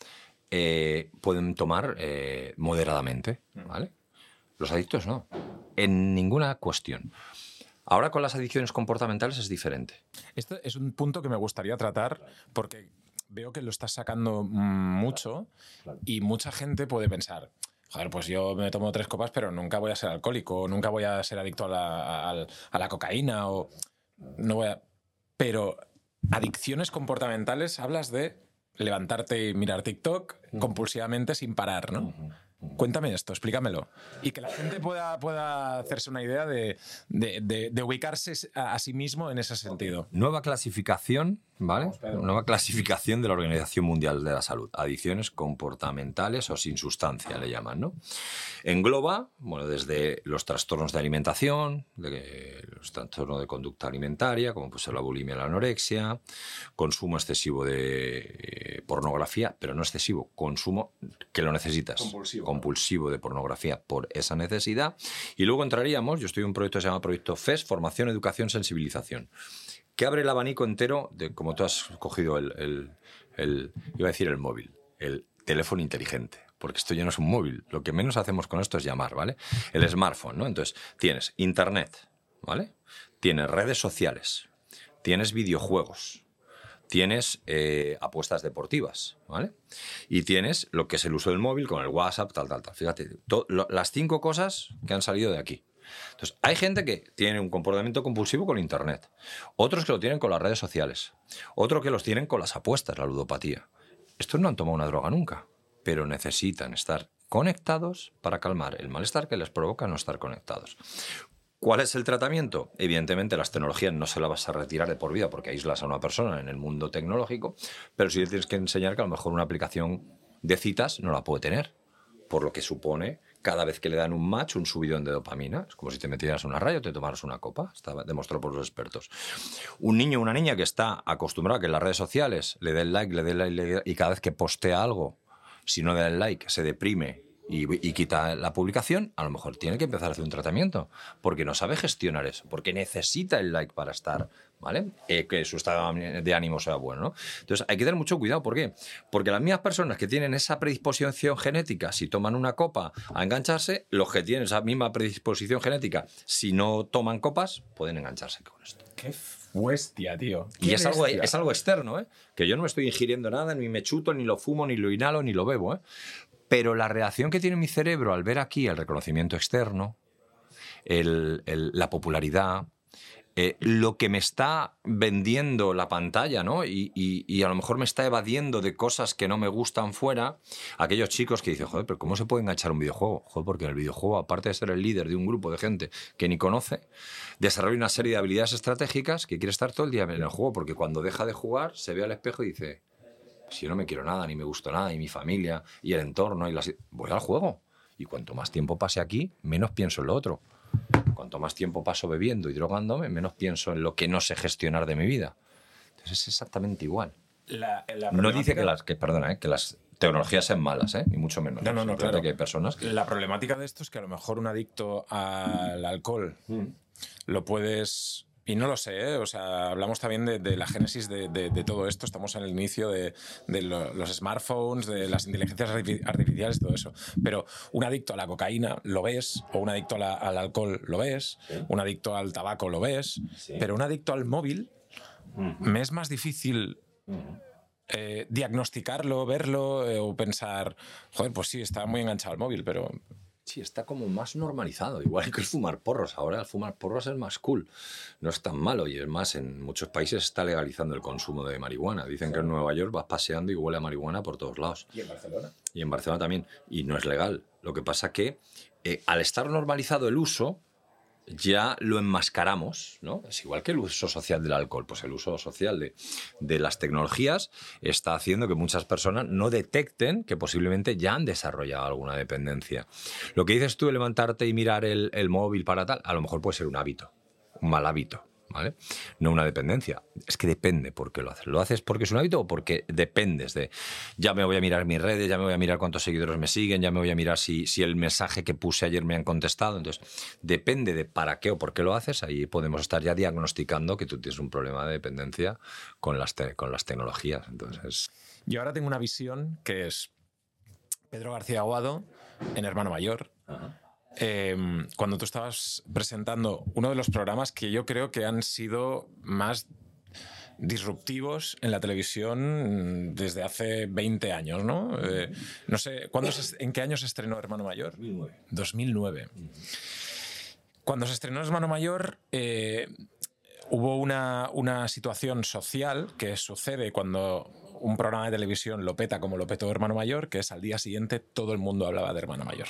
eh, pueden tomar eh, moderadamente, ¿vale? Los adictos no. En ninguna cuestión. Ahora con las adicciones comportamentales es diferente. Este es un punto que me gustaría tratar porque veo que lo estás sacando mucho y mucha gente puede pensar, joder, pues yo me tomo tres copas pero nunca voy a ser alcohólico, nunca voy a ser adicto a la, a, a la cocaína o... no voy a... Pero adicciones comportamentales, hablas de levantarte y mirar TikTok uh-huh. compulsivamente sin parar, ¿no? Uh-huh. Cuéntame esto, explícamelo. Y que la gente pueda, pueda hacerse una idea de, de, de, de ubicarse a, a sí mismo en ese sentido. Nueva clasificación, ¿vale? Vamos, Nueva clasificación de la Organización Mundial de la Salud. Adicciones comportamentales o sin sustancia, le llaman, ¿no? Engloba, bueno, desde los trastornos de alimentación, de los trastornos de conducta alimentaria, como puede ser la bulimia y la anorexia, consumo excesivo de eh, pornografía, pero no excesivo, consumo que lo necesitas. Compulsivo. compulsivo de pornografía por esa necesidad. Y luego entraríamos, yo estoy en un proyecto que se llama Proyecto F E S, Formación, Educación, Sensibilización, que abre el abanico entero de, como tú has cogido el, el, el, iba a decir el móvil, el teléfono inteligente, porque esto ya no es un móvil, lo que menos hacemos con esto es llamar, ¿vale? El smartphone, ¿no? Entonces, tienes internet, ¿vale? Tienes redes sociales, tienes videojuegos, tienes eh, apuestas deportivas, ¿vale? Y tienes lo que es el uso del móvil con el WhatsApp, tal, tal, tal. Fíjate, to, lo, las cinco cosas que han salido de aquí. Entonces, hay gente que tiene un comportamiento compulsivo con Internet, otros que lo tienen con las redes sociales, otros que los tienen con las apuestas, la ludopatía. Estos no han tomado una droga nunca, pero necesitan estar conectados para calmar el malestar que les provoca no estar conectados. ¿Cuál es el tratamiento? Evidentemente las tecnologías no se las vas a retirar de por vida porque aíslas a una persona en el mundo tecnológico, pero sí le tienes que enseñar que a lo mejor una aplicación de citas no la puede tener, por lo que supone cada vez que le dan un match un subidón de dopamina. Es como si te metieras una raya o te tomaras una copa, está demostrado por los expertos. Un niño o una niña que está acostumbrado a que en las redes sociales le dé el like, le dé el like, le dé, y cada vez que postea algo, si no le da el like, se deprime Y, y quita la publicación, a lo mejor tiene que empezar a hacer un tratamiento, porque no sabe gestionar eso, porque necesita el like para estar, ¿vale? Eh, que su estado de ánimo sea bueno, ¿no? Entonces hay que tener mucho cuidado. ¿Por qué? Porque las mismas personas que tienen esa predisposición genética, si toman una copa a engancharse, los que tienen esa misma predisposición genética, si no toman copas, pueden engancharse con esto. ¡Qué bestia, tío! Y es algo, es algo externo, ¿eh? Que yo no me estoy ingiriendo nada, ni me chuto, ni lo fumo, ni lo inhalo, ni lo bebo, ¿eh? Pero la reacción que tiene mi cerebro al ver aquí el reconocimiento externo, el, el, la popularidad, eh, lo que me está vendiendo la pantalla, ¿no? Y, y, y a lo mejor me está evadiendo de cosas que no me gustan fuera, aquellos chicos que dicen, joder, pero ¿cómo se puede enganchar un videojuego? Joder, porque en el videojuego, aparte de ser el líder de un grupo de gente que ni conoce, desarrolla una serie de habilidades estratégicas que quiere estar todo el día en el juego, porque cuando deja de jugar se ve al espejo y dice... Si yo no me quiero nada, ni me gusto nada, y mi familia, y el entorno, y las... voy al juego. Y cuanto más tiempo pase aquí, menos pienso en lo otro. Cuanto más tiempo paso bebiendo y drogándome, menos pienso en lo que no sé gestionar de mi vida. Entonces es exactamente igual. La, la no dice que las, que, perdona, ¿eh? que las tecnologías sean malas, ¿eh? Ni mucho menos. No, no, no, claro. Que hay personas que... La problemática de esto es que a lo mejor un adicto al alcohol mm. lo puedes... Y no lo sé, ¿eh? O sea, hablamos también de, de la génesis de, de, de todo esto. Estamos en el inicio de, de lo, los smartphones, de las inteligencias artificiales y todo eso. Pero un adicto a la cocaína lo ves, o un adicto a la, al alcohol lo ves, ¿sí? Un adicto al tabaco lo ves, sí. Pero un adicto al móvil uh-huh. me es más difícil uh-huh. eh, diagnosticarlo, verlo eh, o pensar, joder, pues sí, está muy enganchado al móvil, pero... Sí, está como más normalizado, igual que el fumar porros. Ahora el fumar porros es más cool, no es tan malo. Y es más, en muchos países está legalizando el consumo de marihuana. Dicen sí. que en Nueva York vas paseando y huele a marihuana por todos lados. ¿Y en Barcelona? Y en Barcelona también. Y no es legal. Lo que pasa que eh, al estar normalizado el uso, ya lo enmascaramos, ¿no? Es igual que el uso social del alcohol. Pues el uso social de, de las tecnologías está haciendo que muchas personas no detecten que posiblemente ya han desarrollado alguna dependencia. Lo que dices tú de levantarte y mirar el, el móvil para tal, a lo mejor puede ser un hábito, un mal hábito, ¿vale? No una dependencia. Es que depende por qué lo haces. ¿Lo haces porque es un hábito o porque dependes de ya me voy a mirar mis redes, ya me voy a mirar cuántos seguidores me siguen, ya me voy a mirar si, si el mensaje que puse ayer me han contestado? Entonces, depende de para qué o por qué lo haces. Ahí podemos estar ya diagnosticando que tú tienes un problema de dependencia con las, te, con las tecnologías. Entonces, yo ahora tengo una visión que es Pedro García Aguado en Hermano Mayor. Ajá. Eh, cuando tú estabas presentando uno de los programas que yo creo que han sido más disruptivos en la televisión desde hace veinte años, ¿no? Eh, no sé, ¿cuándo se, ¿en qué año se estrenó Hermano Mayor? dos mil nueve. dos mil nueve. Cuando se estrenó Hermano Mayor, eh, hubo una, una situación social que sucede cuando un programa de televisión lo peta como lo petó Hermano Mayor, que es al día siguiente todo el mundo hablaba de Hermano Mayor.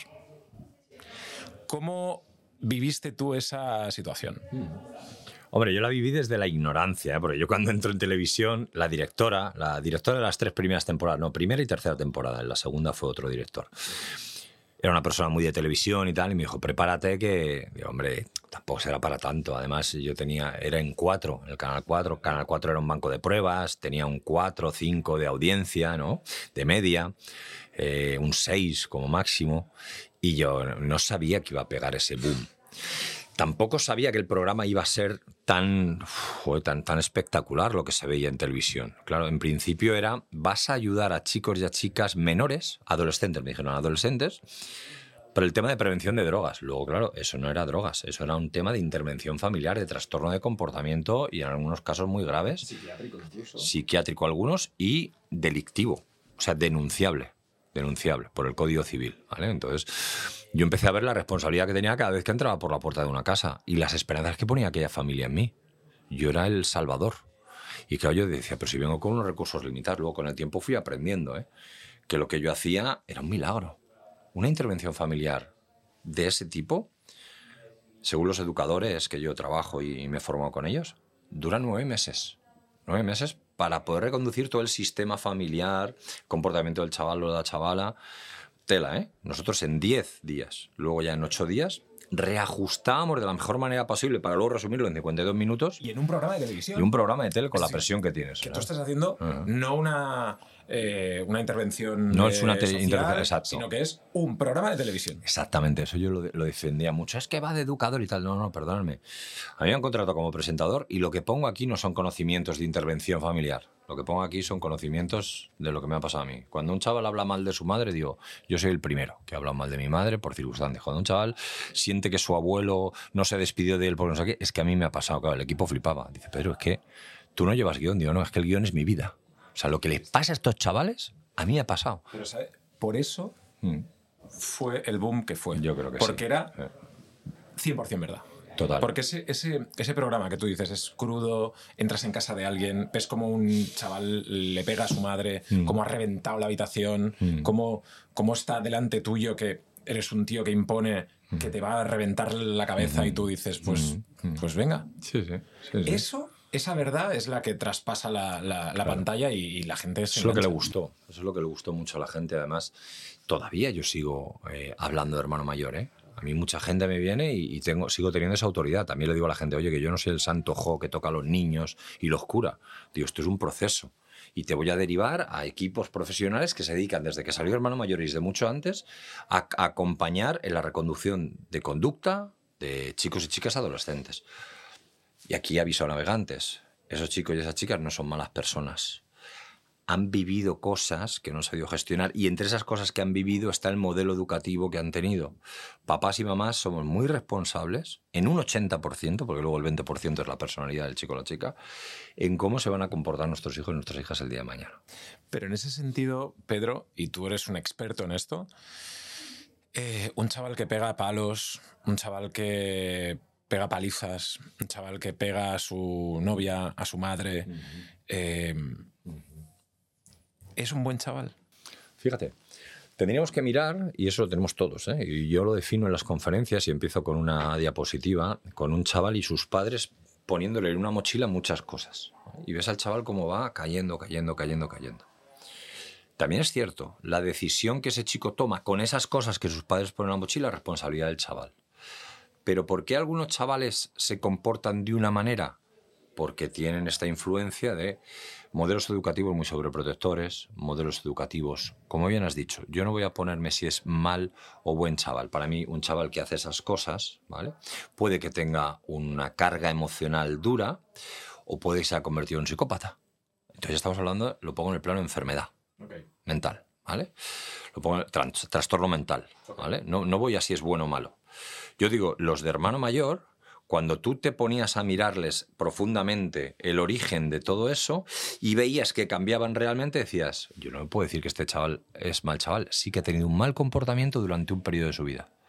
¿Cómo viviste tú esa situación? Mm. Hombre, yo la viví desde la ignorancia, ¿eh? Porque yo cuando entro en televisión, la directora, la directora de las tres primeras temporadas, no, primera y tercera temporada, en la segunda fue otro director. Era una persona muy de televisión y tal, y me dijo, prepárate que, digo, hombre, tampoco será para tanto. Además, yo tenía, era en cuatro, en el Canal cuatro, Canal cuatro era un banco de pruebas, tenía un cuatro o cinco de audiencia, ¿no? De media, eh, un seis como máximo, y yo no sabía que iba a pegar ese boom. Tampoco sabía que el programa iba a ser tan, uf, tan, tan espectacular lo que se veía en televisión. Claro, en principio era, vas a ayudar a chicos y a chicas menores, adolescentes, me dijeron adolescentes, pero el tema de prevención de drogas. Luego, claro, eso no era drogas, eso era un tema de intervención familiar, de trastorno de comportamiento y en algunos casos muy graves. Psiquiátrico incluso. Psiquiátrico algunos y delictivo, o sea, denunciable. denunciable por el Código Civil, ¿vale? Entonces, yo empecé a ver la responsabilidad que tenía cada vez que entraba por la puerta de una casa y las esperanzas que ponía aquella familia en mí. Yo era el salvador. Y claro, yo decía, pero si vengo con unos recursos limitados, luego con el tiempo fui aprendiendo, ¿eh? Que lo que yo hacía era un milagro. Una intervención familiar de ese tipo, según los educadores que yo trabajo y me he formado con ellos, dura nueve meses. Nueve meses para poder reconducir todo el sistema familiar, comportamiento del chaval o de la chavala. Tela, ¿eh? Nosotros en diez días, luego ya en ocho días, reajustábamos de la mejor manera posible para luego resumirlo en cincuenta y dos minutos. Y en un programa de televisión. Y un programa de tele con sí, la presión que tienes. Que ¿no? tú estás haciendo uh-huh. no una, eh, una intervención No es una eh, te- social, intervención, exacto. sino que es un programa de televisión. Exactamente, eso yo lo, de, lo defendía mucho. Es que va de educador y tal. No, no, perdóname. A mí me han contratado como presentador y lo que pongo aquí no son conocimientos de intervención familiar. Lo que pongo aquí son conocimientos de lo que me ha pasado a mí. Cuando un chaval habla mal de su madre, digo, yo soy el primero que ha hablado mal de mi madre por circunstancias. Cuando un chaval siente que su abuelo no se despidió de él por no sé qué, es que a mí me ha pasado. Claro, el equipo flipaba. Dice, Pedro, es que tú no llevas guión. Digo, no, es que el guión es mi vida. O sea, lo que les pasa a estos chavales, a mí me ha pasado. Pero, ¿sabes? Por eso mm. fue el boom que fue. Yo creo que Porque sí. era cien por ciento verdad. Total. Porque ese, ese, ese programa que tú dices es crudo, entras en casa de alguien, ves como un chaval le pega a su madre, mm. cómo ha reventado la habitación, mm. cómo, cómo está delante tuyo, que eres un tío que impone, mm. que te va a reventar la cabeza mm. y tú dices, pues, mm. pues venga. Sí, sí, sí, sí. Eso, esa verdad es la que traspasa la, la, la claro. pantalla y, y la gente se Eso es lo que le gustó. Eso es lo que le gustó mucho a la gente. Además, todavía yo sigo eh, hablando de Hermano Mayor, ¿eh? A mí mucha gente me viene y, y tengo, sigo teniendo esa autoridad. También le digo a la gente, oye, que yo no soy el santo jo que toca a los niños y los cura. Digo, esto es un proceso. Y te voy a derivar a equipos profesionales que se dedican, desde que salió Hermano Mayor y desde mucho antes, a, a acompañar en la reconducción de conducta de chicos y chicas adolescentes. Y aquí aviso a navegantes. Esos chicos y esas chicas no son malas personas. Han vivido cosas que no han sabido gestionar y entre esas cosas que han vivido está el modelo educativo que han tenido. Papás y mamás somos muy responsables, en un ochenta por ciento, porque luego el veinte por ciento es la personalidad del chico o la chica, en cómo se van a comportar nuestros hijos y nuestras hijas el día de mañana. Pero en ese sentido, Pedro, y tú eres un experto en esto, eh, un chaval que pega palos, un chaval que pega palizas, un chaval que pega a su novia, a su madre... Uh-huh. eh, uh-huh. ¿Es un buen chaval? Fíjate, tendríamos que mirar, y eso lo tenemos todos, ¿eh? Y yo lo defino en las conferencias y empiezo con una diapositiva, con un chaval y sus padres poniéndole en una mochila muchas cosas. Y ves al chaval cómo va cayendo, cayendo, cayendo, cayendo. También es cierto, la decisión que ese chico toma con esas cosas que sus padres ponen en la mochila es responsabilidad del chaval. Pero ¿por qué algunos chavales se comportan de una manera? Porque tienen esta influencia de modelos educativos muy sobreprotectores, modelos educativos, como bien has dicho, yo no voy a ponerme si es mal o buen chaval. Para mí, un chaval que hace esas cosas, ¿vale?, puede que tenga una carga emocional dura o puede que se haya convertido en un psicópata. Entonces estamos hablando, lo pongo en el plano de enfermedad okay. mental, ¿vale? Lo pongo en el trans, trastorno mental, ¿vale? No, no voy a si es bueno o malo. Yo digo, los de Hermano Mayor... Cuando tú te ponías a mirarles profundamente el origen de todo eso y veías que cambiaban realmente, decías, yo no me puedo decir que este chaval es mal chaval, sí que ha tenido un mal comportamiento durante un periodo de su vida.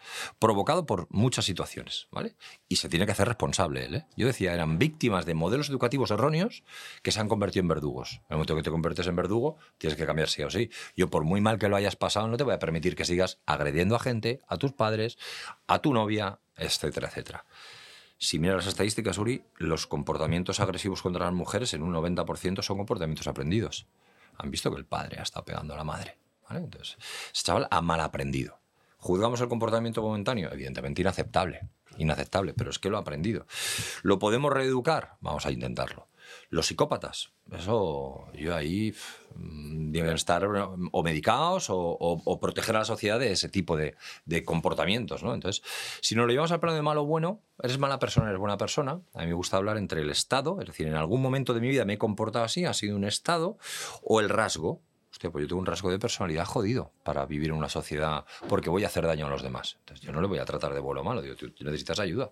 provocado por muchas situaciones, ¿vale? Y se tiene que hacer responsable él, ¿eh? Yo decía, eran víctimas de modelos educativos erróneos que se han convertido en verdugos. En el momento que te conviertes en verdugo, tienes que cambiar sí o sí. Yo, por muy mal que lo hayas pasado, no te voy a permitir que sigas agrediendo a gente, a tus padres, a tu novia, etcétera, etcétera. Si miras las estadísticas, Uri, los comportamientos agresivos contra las mujeres en un noventa por ciento son comportamientos aprendidos. Han visto que el padre ha estado pegando a la madre, ¿vale? Entonces, ese chaval ha mal aprendido. ¿Juzgamos el comportamiento momentáneo? Evidentemente inaceptable, inaceptable, pero es que lo ha aprendido. ¿Lo podemos reeducar? Vamos a intentarlo. Los psicópatas, eso yo ahí mmm, deben estar o medicados o, o, o proteger a la sociedad de ese tipo de, de comportamientos, ¿no? Entonces, si nos lo llevamos al plano de malo o bueno, eres mala persona, eres buena persona. A mí me gusta hablar entre el estado, es decir, en algún momento de mi vida me he comportado así, ha sido un estado, o el rasgo. Hostia, pues yo tengo un rasgo de personalidad jodido para vivir en una sociedad porque voy a hacer daño a los demás. Entonces yo no le voy a tratar de bueno o malo, digo, tú necesitas ayuda.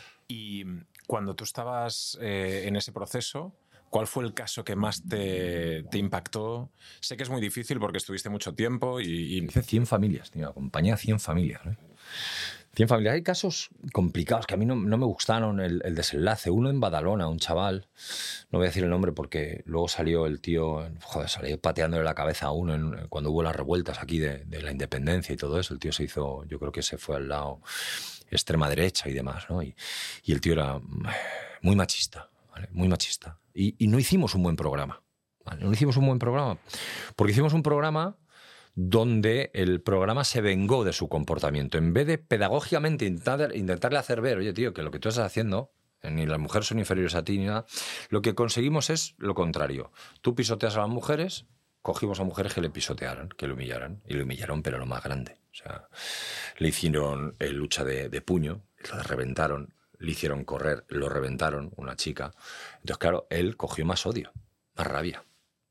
Y cuando tú estabas eh, en ese proceso, ¿cuál fue el caso que más te, te impactó? Sé que es muy difícil porque estuviste mucho tiempo y... y... Hice cien familias, tío, acompañé a cien familias, ¿no? cien familias. Hay casos complicados que a mí no, no me gustaron el, el desenlace. Uno en Badalona, un chaval, no voy a decir el nombre porque luego salió el tío, joder, salió pateándole la cabeza a uno en, cuando hubo las revueltas aquí de, de la independencia y todo eso. El tío se hizo, yo creo que se fue al lado extrema derecha y demás, ¿no? Y, y el tío era muy machista, ¿vale? Muy machista. Y, y no hicimos un buen programa, ¿vale? No hicimos un buen programa porque hicimos un programa donde el programa se vengó de su comportamiento. En vez de pedagógicamente intentar, intentarle hacer ver, oye, tío, que lo que tú estás haciendo, ni las mujeres son inferiores a ti, ni nada, lo que conseguimos es lo contrario. Tú pisoteas a las mujeres, cogimos a mujeres que le pisotearan, que le humillaran, y le humillaron, pero lo más grande. O sea, le hicieron eh, lucha de, de puño, lo reventaron, le hicieron correr, lo reventaron, una chica. Entonces, claro, él cogió más odio, más rabia.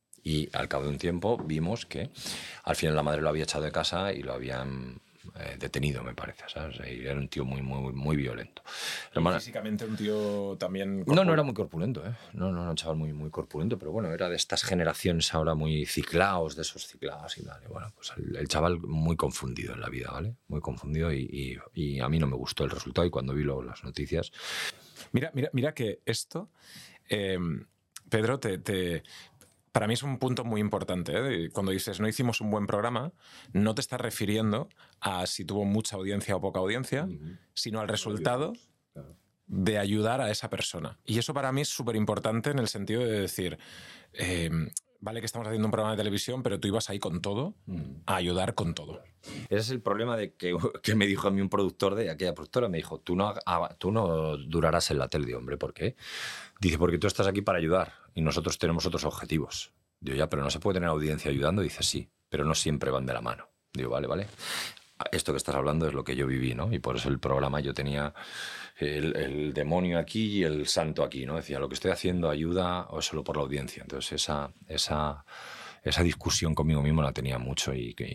Y al cabo de un tiempo vimos que al final la madre lo había echado de casa y lo habían eh, detenido, me parece, ¿sabes? Y era un tío muy, muy, muy violento. Hermana, físicamente un tío también... Corpulento. No, no era muy corpulento, ¿eh? No, no, no, un chaval muy, muy corpulento, pero bueno, era de estas generaciones ahora muy ciclaos, de esos ciclaos y tal. Y bueno, pues el, el chaval muy confundido en la vida, ¿vale? Muy confundido y, y, y a mí no me gustó el resultado y cuando vi luego las noticias... Mira, mira, mira que esto, eh, Pedro, te... te... Para mí es un punto muy importante, ¿eh? Cuando dices no hicimos un buen programa, no te estás refiriendo a si tuvo mucha audiencia o poca audiencia, uh-huh. sino al resultado claro. de ayudar a esa persona. Y eso para mí es súper importante en el sentido de decir, eh, vale que estamos haciendo un programa de televisión, pero tú ibas ahí con todo, uh-huh. a ayudar con todo. Ese es el problema de que, que me dijo a mí un productor de aquella productora, me dijo, tú no, tú no durarás en la tele. Digo, hombre, ¿por qué? Dice, porque tú estás aquí para ayudar y nosotros tenemos otros objetivos. Digo, ya, pero no se puede tener audiencia ayudando. Dice, sí, pero no siempre van de la mano. Digo, vale, vale. Esto que estás hablando es lo que yo viví, ¿no? Y por eso el programa yo tenía el, el demonio aquí y el santo aquí, ¿no? Decía, lo que estoy haciendo ayuda o es solo por la audiencia. Entonces esa... esa Esa discusión conmigo mismo la tenía mucho y, y,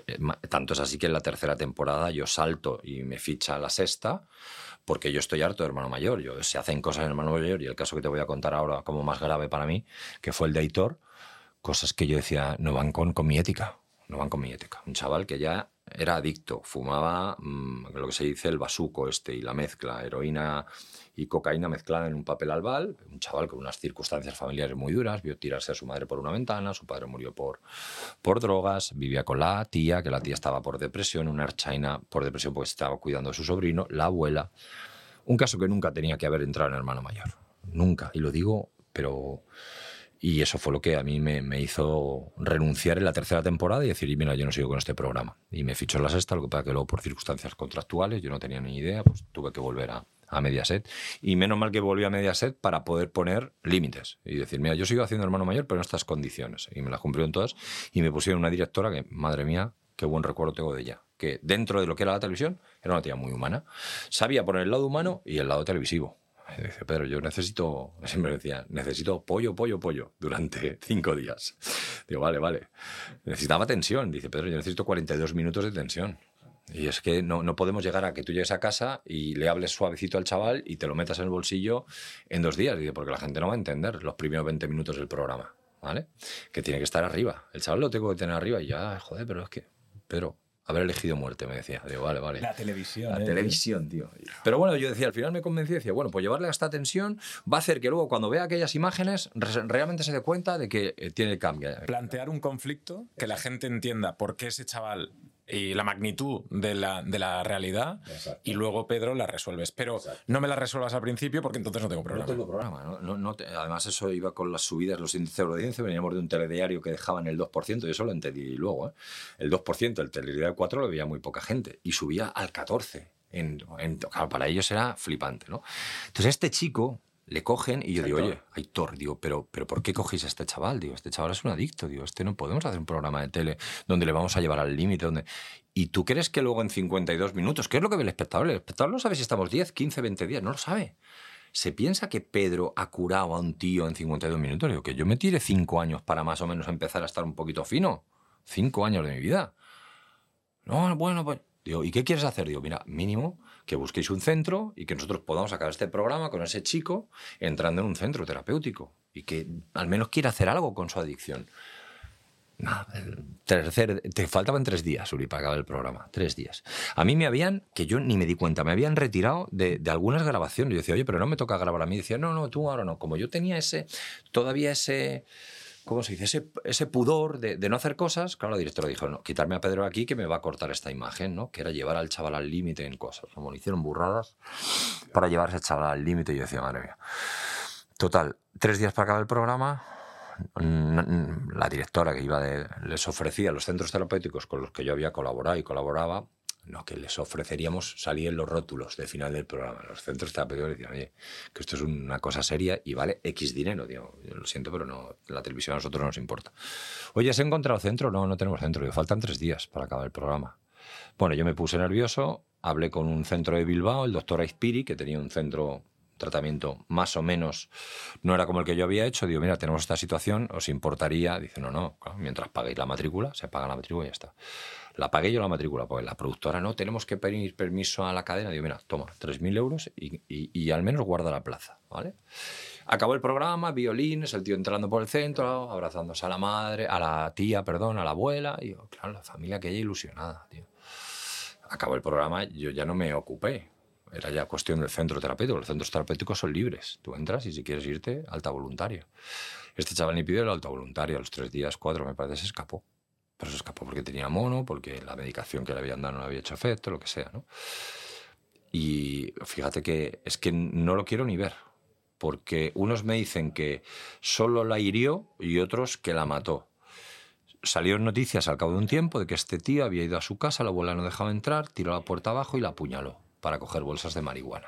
y tanto es así que en la tercera temporada yo salto y me ficha a la sexta porque yo estoy harto de Hermano Mayor. Yo, se hacen cosas en Hermano Mayor y el caso que te voy a contar ahora como más grave para mí, que fue el de Aitor, cosas que yo decía no van con, con mi ética, no van con mi ética. Un chaval que ya era adicto, fumaba mmm, lo que se dice el bazuco este y la mezcla, heroína y cocaína mezclada en un papel albal, un chaval con unas circunstancias familiares muy duras, vio tirarse a su madre por una ventana, su padre murió por, por drogas, vivía con la tía, que la tía estaba por depresión, una archaina por depresión porque estaba cuidando a su sobrino, la abuela. Un caso que nunca tenía que haber entrado en Hermano Mayor, nunca, y lo digo, pero... Y eso fue lo que a mí me, me hizo renunciar en la tercera temporada y decir, y mira, yo no sigo con este programa. Y me fichó en la sexta, lo que pasa que luego por circunstancias contractuales, yo no tenía ni idea, pues tuve que volver a, a Mediaset. Y menos mal que volví a Mediaset para poder poner límites y decir, mira, yo sigo haciendo Hermano Mayor, pero en estas condiciones. Y me las cumplieron todas y me pusieron una directora que, madre mía, qué buen recuerdo tengo de ella. Que dentro de lo que era la televisión, era una tía muy humana. Sabía poner el lado humano y el lado televisivo. Y dice, Pedro, yo necesito, siempre decía, necesito pollo, pollo, pollo durante cinco días. Digo, vale, vale. Necesitaba tensión. Dice, Pedro, yo necesito cuarenta y dos minutos de tensión. Y es que no, no podemos llegar a que tú llegues a casa y le hables suavecito al chaval y te lo metas en el bolsillo en dos días. Dice, porque la gente no va a entender los primeros veinte minutos del programa, ¿vale? Que tiene que estar arriba. El chaval lo tengo que tener arriba y ya, joder, pero es que, Pedro, haber elegido muerte, me decía. Digo, vale, vale. La televisión. La eh. televisión, tío. Pero bueno, yo decía, al final me convencí, decía, bueno, pues llevarle a esta tensión va a hacer que luego cuando vea aquellas imágenes re- realmente se dé cuenta de que eh, tiene cambio. Plantear un conflicto que la gente entienda por qué ese chaval y la magnitud de la, de la realidad. Exacto. Y luego, Pedro, la resuelves. Pero Exacto. no me la resuelvas al principio porque entonces no tengo problema. No tengo programa, ¿no? No, no te- además eso iba con las subidas, los índices de audiencia, veníamos de un telediario que dejaban el dos por ciento, yo eso lo entendí luego, ¿eh? El dos por ciento, el telediario cuatro lo veía muy poca gente, y subía al catorce por ciento. En, en, claro, para ellos era flipante, ¿no? Entonces a este chico le cogen y yo digo, oye, Aitor, digo, pero, pero ¿por qué cogéis a este chaval? Digo, este chaval es un adicto, digo, este no podemos hacer un programa de tele donde le vamos a llevar al límite, donde... ¿Y tú crees que luego en cincuenta y dos minutos, qué es lo que ve el espectador? El espectador no sabe si estamos diez, quince, veinte días, no lo sabe. ¿Se piensa que Pedro ha curado a un tío en cincuenta y dos minutos? Digo, que yo me tire cinco años para más o menos empezar a estar un poquito fino. Cinco años de mi vida. No, bueno, pues... Digo, ¿y qué quieres hacer? Digo, mira, mínimo que busquéis un centro y que nosotros podamos sacar este programa con ese chico entrando en un centro terapéutico y que al menos quiera hacer algo con su adicción. Nada, tercer, te faltaban tres días, Uri, para acabar el programa. Tres días. A mí me habían, que yo ni me di cuenta, me habían retirado de, de algunas grabaciones. Yo decía, oye, pero no me toca grabar a mí. Y decía, no, no, tú ahora no. Como yo tenía ese, todavía ese... ¿Cómo se dice? Ese, ese pudor de, de no hacer cosas. Claro, la directora dijo, no, quitarme a Pedro aquí que me va a cortar esta imagen, ¿no? Que era llevar al chaval al límite en cosas. Como le hicieron burradas para llevarse al chaval al límite. Y yo decía, madre mía. Total, tres días para acabar el programa. La directora que iba de, les ofrecía a los centros terapéuticos con los que yo había colaborado y colaboraba, no, que les ofreceríamos salir en los rótulos de final del programa. Los centros terapéuticos decían, oye, que esto es una cosa seria y vale X dinero. Digo, yo lo siento, pero no, la televisión a nosotros no nos importa. Oye, ¿has encontrado centro? No, no tenemos centro. Digo, faltan tres días para acabar el programa. Bueno, yo me puse nervioso, hablé con un centro de Bilbao, el doctor Aizpiri, que tenía un centro... tratamiento más o menos no era como el que yo había hecho. Digo, mira, tenemos esta situación, ¿os importaría? Dice, no, no, claro, mientras paguéis la matrícula, se paga la matrícula y ya está. La pagué yo la matrícula, pues la productora, no, tenemos que pedir permiso a la cadena. Digo, mira, toma, tres mil euros y, y, y al menos guarda la plaza, ¿vale? Acabó el programa, violines, el tío entrando por el centro, abrazándose a la madre, a la tía, perdón, a la abuela, y yo, claro, la familia que ella ilusionada, tío. Acabó el programa, yo ya no me ocupé. Era ya cuestión del centro terapéutico. Los centros terapéuticos son libres. Tú entras y si quieres irte, alta voluntaria. Este chaval ni pidió la alta voluntaria. A los tres días, cuatro, me parece, se escapó. Pero se escapó porque tenía mono, porque la medicación que le habían dado no le había hecho efecto, lo que sea, ¿no? Y fíjate que es que no lo quiero ni ver. Porque unos me dicen que solo la hirió y otros que la mató. Salieron noticias al cabo de un tiempo de que este tío había ido a su casa, la abuela no dejaba entrar, tiró la puerta abajo y la apuñaló para coger bolsas de marihuana.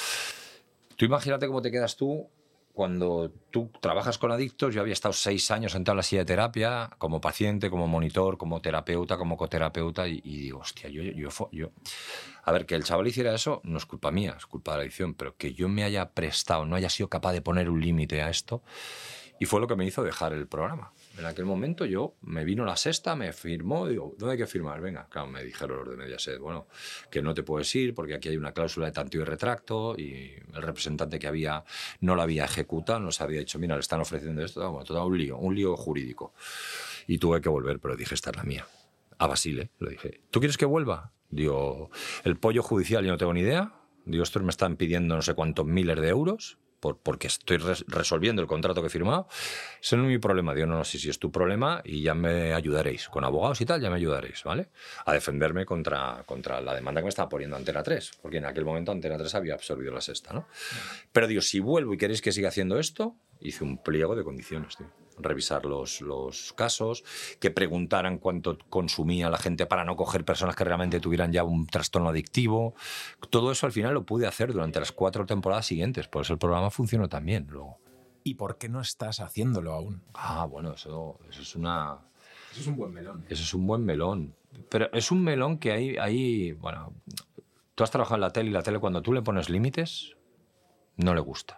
Tú imagínate cómo te quedas tú cuando tú trabajas con adictos. Yo había estado seis años sentado en la silla de terapia como paciente, como monitor, como terapeuta, como coterapeuta y, y digo, hostia, yo, yo, yo... A ver, que el chaval hiciera eso no es culpa mía, es culpa de la adicción, pero que yo me haya prestado, no haya sido capaz de poner un límite a esto, y fue lo que me hizo dejar el programa. En aquel momento yo, me vino la sexta, me firmó, digo, ¿dónde hay que firmar? Venga, claro, me dijeron los de Mediaset, bueno, que no te puedes ir porque aquí hay una cláusula de tanteo y retracto y el representante que había no la había ejecutado, nos había dicho, mira, le están ofreciendo esto, bueno, todo un lío, un lío jurídico. Y tuve que volver, pero dije, esta es la mía. A Basile, lo dije, ¿tú quieres que vuelva? Digo, el pollo judicial yo no tengo ni idea, digo, estos me están pidiendo no sé cuántos miles de euros, porque estoy resolviendo el contrato que he firmado. Ese no es mi problema. Digo, no, no, sí, sí, es tu problema y ya me ayudaréis. Con abogados y tal, ya me ayudaréis, ¿vale? A defenderme contra, contra la demanda que me estaba poniendo Antena tres, porque en aquel momento Antena tres había absorbido la sexta, ¿no? Pero digo, si vuelvo y queréis que siga haciendo esto, hice un pliego de condiciones, tío. Revisar los, los casos, que preguntaran cuánto consumía la gente para no coger personas que realmente tuvieran ya un trastorno adictivo. Todo eso al final lo pude hacer durante las cuatro temporadas siguientes, por eso el programa funcionó tan bien luego. ¿Y por qué no estás haciéndolo aún? Ah, bueno, eso, eso es una... Eso es un buen melón. Eso es un buen melón. Pero es un melón que hay, hay... Bueno, tú has trabajado en la tele y la tele cuando tú le pones límites, no le gusta.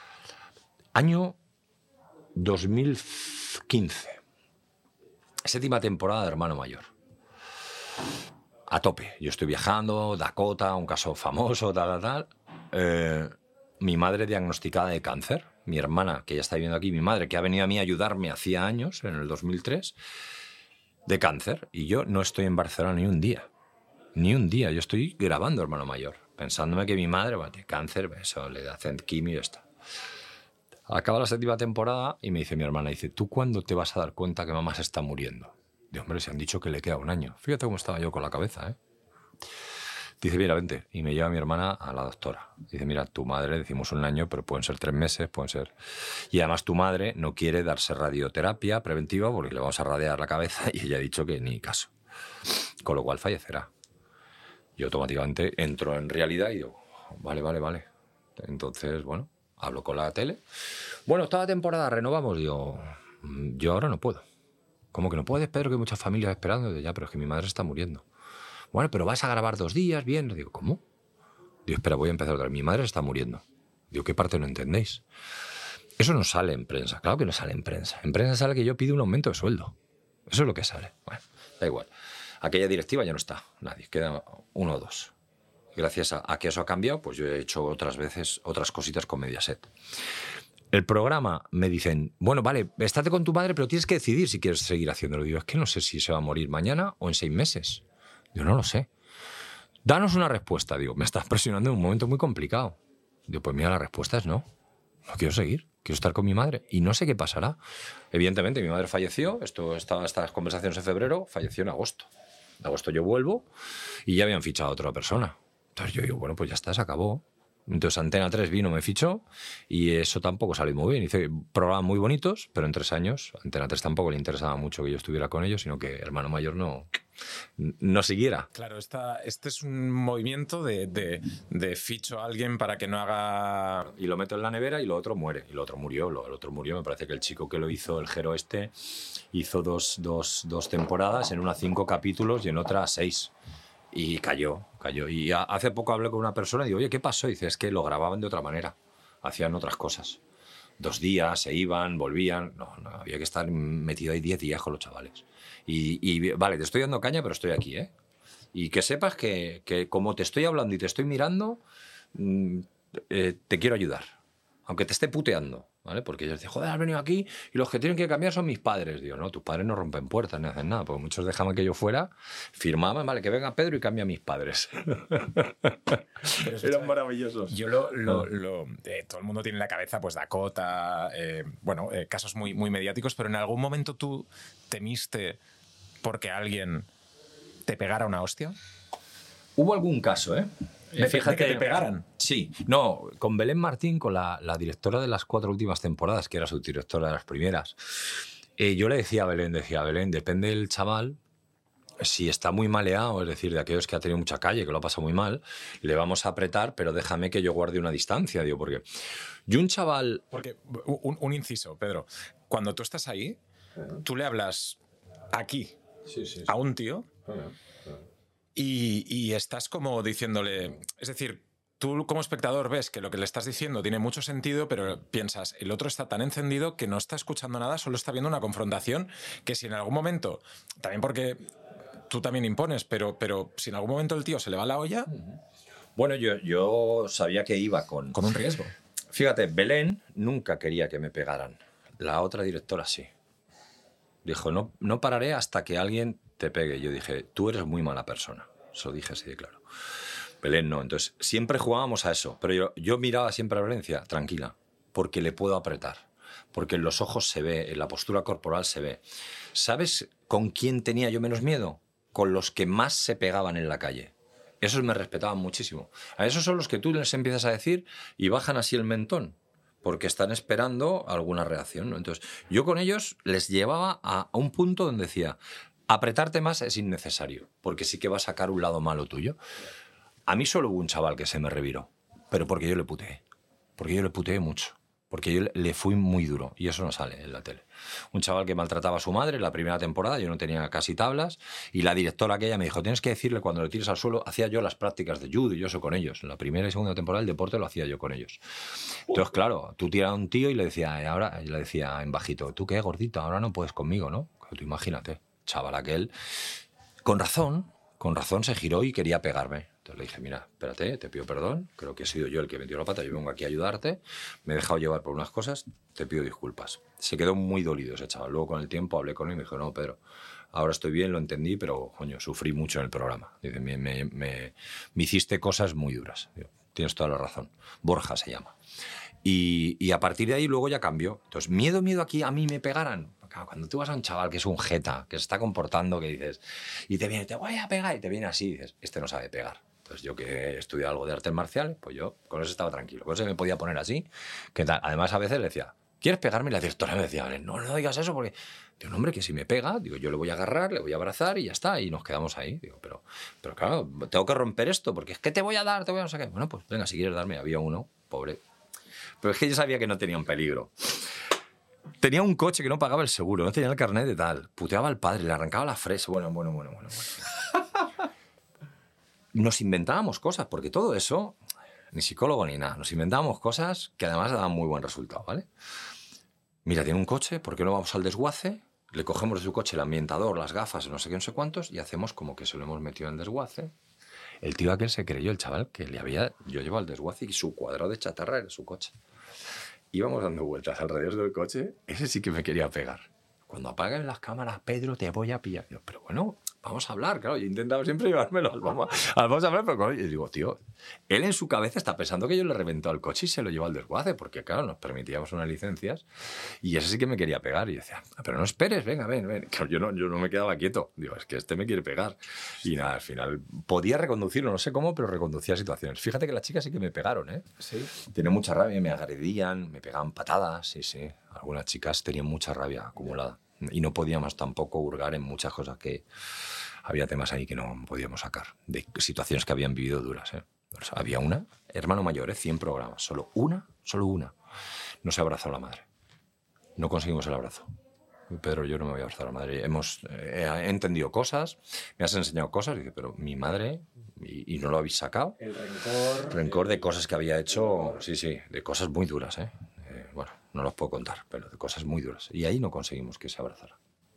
Año dos mil quince. Séptima temporada de Hermano Mayor. A tope. Yo estoy viajando, Dakota, un caso famoso, tal, tal, tal. Eh, mi madre diagnosticada de cáncer. Mi hermana, que ya está viviendo aquí, mi madre, que ha venido a mí a ayudarme hacía años, en el dos mil tres, de cáncer, y yo no estoy en Barcelona ni un día. Ni un día. Yo estoy grabando Hermano Mayor, pensándome que mi madre, bueno, tiene cáncer, eso, le hacen quimio y ya está. Acaba la séptima temporada y me dice mi hermana, dice, ¿tú cuándo te vas a dar cuenta que mamá se está muriendo? Digo, hombre, se han dicho que le queda un año. Fíjate cómo estaba yo con la cabeza, ¿eh? Dice, mira, vente. Y me lleva mi hermana a la doctora. Dice, mira, tu madre, decimos un año, pero pueden ser tres meses, pueden ser... Y además tu madre no quiere darse radioterapia preventiva porque le vamos a radiar la cabeza y ella ha dicho que ni caso. Con lo cual fallecerá. Y automáticamente entro en realidad y digo, vale, vale, vale. Entonces, bueno, hablo con la tele. Bueno, esta temporada renovamos. Digo, yo ahora no puedo. ¿Cómo que no puedes, Pedro? Que hay muchas familias esperando. Digo, ya, pero es que mi madre está muriendo. Bueno, pero vas a grabar dos días, bien. Digo, ¿cómo? Digo, espera, voy a empezar otra vez. Mi madre está muriendo. Digo, ¿qué parte no entendéis? Eso no sale en prensa. Claro que no sale en prensa. En prensa sale que yo pido un aumento de sueldo. Eso es lo que sale. Bueno, da igual. Aquella directiva ya no está. Nadie. Queda uno o dos. Gracias a, a que eso ha cambiado, pues yo he hecho otras veces otras cositas con Mediaset. El programa me dicen, bueno, vale, estate con tu madre, pero tienes que decidir si quieres seguir haciéndolo. Digo, es que no sé si se va a morir mañana o en seis meses. Digo, no lo sé. Danos una respuesta. Digo, me estás presionando en un momento muy complicado. Digo, pues mira, la respuesta es no. No quiero seguir. Quiero estar con mi madre. Y no sé qué pasará. Evidentemente, mi madre falleció. Esto, esta, estas conversaciones en febrero. Falleció en agosto. En agosto yo vuelvo y ya habían fichado a otra persona. Entonces yo digo, bueno, pues ya está, se acabó. Entonces Antena tres vino, me fichó y eso tampoco salió muy bien. Hice programas muy bonitos, pero en tres años Antena tres tampoco le interesaba mucho que yo estuviera con ellos, sino que Hermano Mayor no, no siguiera. Claro, esta, este es un movimiento de, de, de ficho a alguien para que no haga... Y lo meto en la nevera y lo otro muere. Y lo otro murió, lo, el otro murió. Me parece que el chico que lo hizo, el Jero este, hizo dos, dos, dos temporadas, en una cinco capítulos y en otra seis. Y cayó, cayó. Y hace poco hablé con una persona y digo, oye, ¿qué pasó? Y dice, es que lo grababan de otra manera. Hacían otras cosas. Dos días, se iban, volvían. No, no, había que estar metido ahí diez días con los chavales. Y, y vale, te estoy dando caña, pero estoy aquí, ¿eh? Y que sepas que, que como te estoy hablando y te estoy mirando, mmm, eh, te quiero ayudar. Aunque te esté puteando, ¿vale? Porque ellos dicen, joder, has venido aquí y los que tienen que cambiar son mis padres. Digo, no, tus padres no rompen puertas ni hacen nada, porque muchos dejaban que yo fuera, firmaban, vale, que venga Pedro y cambia a mis padres. Eran maravillosos. Yo lo... lo, lo eh, todo el mundo tiene en la cabeza, pues, Dakota, eh, bueno, eh, casos muy, muy mediáticos, pero ¿en algún momento tú temiste porque alguien te pegara una hostia? Hubo algún caso, ¿eh? ¿De, Fíjate, de que te pegaran? Sí. No, con Belén Martín, con la, la directora de las cuatro últimas temporadas, que era su directora de las primeras, eh, yo le decía a Belén, decía, Belén, depende del chaval, si está muy maleado, es decir, de aquellos que ha tenido mucha calle, que lo ha pasado muy mal, le vamos a apretar, pero déjame que yo guarde una distancia, digo, porque yo un chaval... Porque, un, un inciso, Pedro, cuando tú estás ahí, tú le hablas aquí sí, sí, sí. a un tío... Uh-huh. Uh-huh. Y, y estás como diciéndole, es decir, tú como espectador ves que lo que le estás diciendo tiene mucho sentido, pero piensas, el otro está tan encendido que no está escuchando nada, solo está viendo una confrontación que si en algún momento, también porque tú también impones, pero, pero si en algún momento el tío se le va la olla... Bueno, yo, yo sabía que iba con... Con un riesgo. Fíjate, Belén nunca quería que me pegaran. La otra directora sí. Dijo, no, no pararé hasta que alguien te pegue. Yo dije, tú eres muy mala persona. Eso dije así de claro. Belén no. Entonces, siempre jugábamos a eso. Pero yo, yo miraba siempre a Valencia, tranquila, porque le puedo apretar. Porque en los ojos se ve, en la postura corporal se ve. ¿Sabes con quién tenía yo menos miedo? Con los que más se pegaban en la calle. Esos me respetaban muchísimo. A esos son los que tú les empiezas a decir y bajan así el mentón. Porque están esperando alguna reacción, ¿no? Entonces, yo con ellos les llevaba a, a un punto donde decía, apretarte más es innecesario, porque sí que va a sacar un lado malo tuyo. A mí solo hubo un chaval que se me reviró, pero porque yo le puteé. Porque yo le puteé mucho. Porque yo le fui muy duro, y eso no sale en la tele. Un chaval que maltrataba a su madre en la primera temporada, yo no tenía casi tablas, y la directora aquella me dijo, tienes que decirle cuando lo tires al suelo, hacía yo las prácticas de judo y yo eso con ellos. En la primera y segunda temporada el deporte lo hacía yo con ellos. Entonces, claro, tú tiras a un tío y le decía, ahora, y le decía en bajito, tú qué gordito, ahora no puedes conmigo, ¿no? Tú imagínate, chaval aquel, con razón, con razón se giró y quería pegarme. Entonces le dije, mira, espérate, te pido perdón, creo que he sido yo el que metió la pata, yo vengo aquí a ayudarte, me he dejado llevar por unas cosas, te pido disculpas. Se quedó muy dolido ese chaval. Luego con el tiempo hablé con él y me dijo, no, Pedro, Ahora estoy bien, lo entendí, pero, coño, sufrí mucho en el programa. Dice, me, me, me, me hiciste cosas muy duras. Digo, tienes toda la razón. Borja se llama. Y, y a partir de ahí luego ya cambió. Entonces, miedo, miedo aquí a mí me pegaran. Claro, cuando tú vas a un chaval que es un jeta, que se está comportando, que dices, y te viene, te voy a pegar, y te viene así, y dices, este no sabe pegar. Entonces, yo que he estudiado algo de artes marciales, pues yo con eso estaba tranquilo. Con eso me podía poner así. Que tal. Además, a veces le decía, ¿quieres pegarme? Y la directora me decía, no, no digas eso, porque... Digo, no, hombre, que si me pega, digo, yo le voy a agarrar, le voy a abrazar y ya está, y nos quedamos ahí. Digo, pero, pero claro, tengo que romper esto, porque es que te voy a dar, te voy a no sé qué. Bueno, pues venga, si quieres darme. Había uno, pobre. Pero es que yo sabía que no tenía un peligro. Tenía un coche que no pagaba el seguro, no tenía el carnet de tal. Puteaba al padre, le arrancaba la fresa. Bueno, bueno, bueno, bueno. bueno. Nos inventábamos cosas, porque todo eso, ni psicólogo ni nada, nos inventábamos cosas que además daban muy buen resultado, ¿vale? Mira, tiene un coche, ¿por qué no vamos al desguace? Le cogemos de su coche el ambientador, las gafas, no sé qué, no sé cuántos, y hacemos como que se lo hemos metido en el desguace. El tío aquel se creyó, el chaval, que le había... Yo llevaba al desguace y su cuadrado de chatarra era su coche. Íbamos dando vueltas alrededor del coche, ese sí que me quería pegar. Cuando apaguen las cámaras, Pedro, te voy a pillar. Yo, pero bueno, vamos a hablar, claro. Yo intentaba siempre llevármelo al vamos, al vamos a hablar, pero yo digo, tío, él en su cabeza está pensando que yo le reventó el coche y se lo llevó al desguace, porque claro, nos permitíamos unas licencias y ese sí que me quería pegar. Y yo decía, pero no esperes, venga, ven, ven. Claro, yo no, yo no me quedaba quieto. Digo, es que este me quiere pegar. Y nada, al final podía reconducirlo, no sé cómo, pero reconducía situaciones. Fíjate que las chicas sí que me pegaron, ¿eh? Sí. Tenían mucha rabia, me agredían, me pegaban patadas, sí, sí. Algunas chicas tenían mucha rabia acumulada. Y no podíamos tampoco hurgar en muchas cosas que... Había temas ahí que no podíamos sacar, de situaciones que habían vivido duras, ¿eh? O sea, había una, hermano mayor, ¿eh? cien programas, solo una, solo una. No se abrazó a la madre. No conseguimos el abrazo. Pedro, yo no me voy a abrazar a la madre. Hemos, eh, he entendido cosas, me has enseñado cosas, y dice, pero mi madre, y, y no lo habéis sacado. El rencor. Rencor de cosas que había hecho, sí, sí, de cosas muy duras, ¿eh? Eh, bueno, no los puedo contar, pero de cosas muy duras. Y ahí no conseguimos que se abrazara.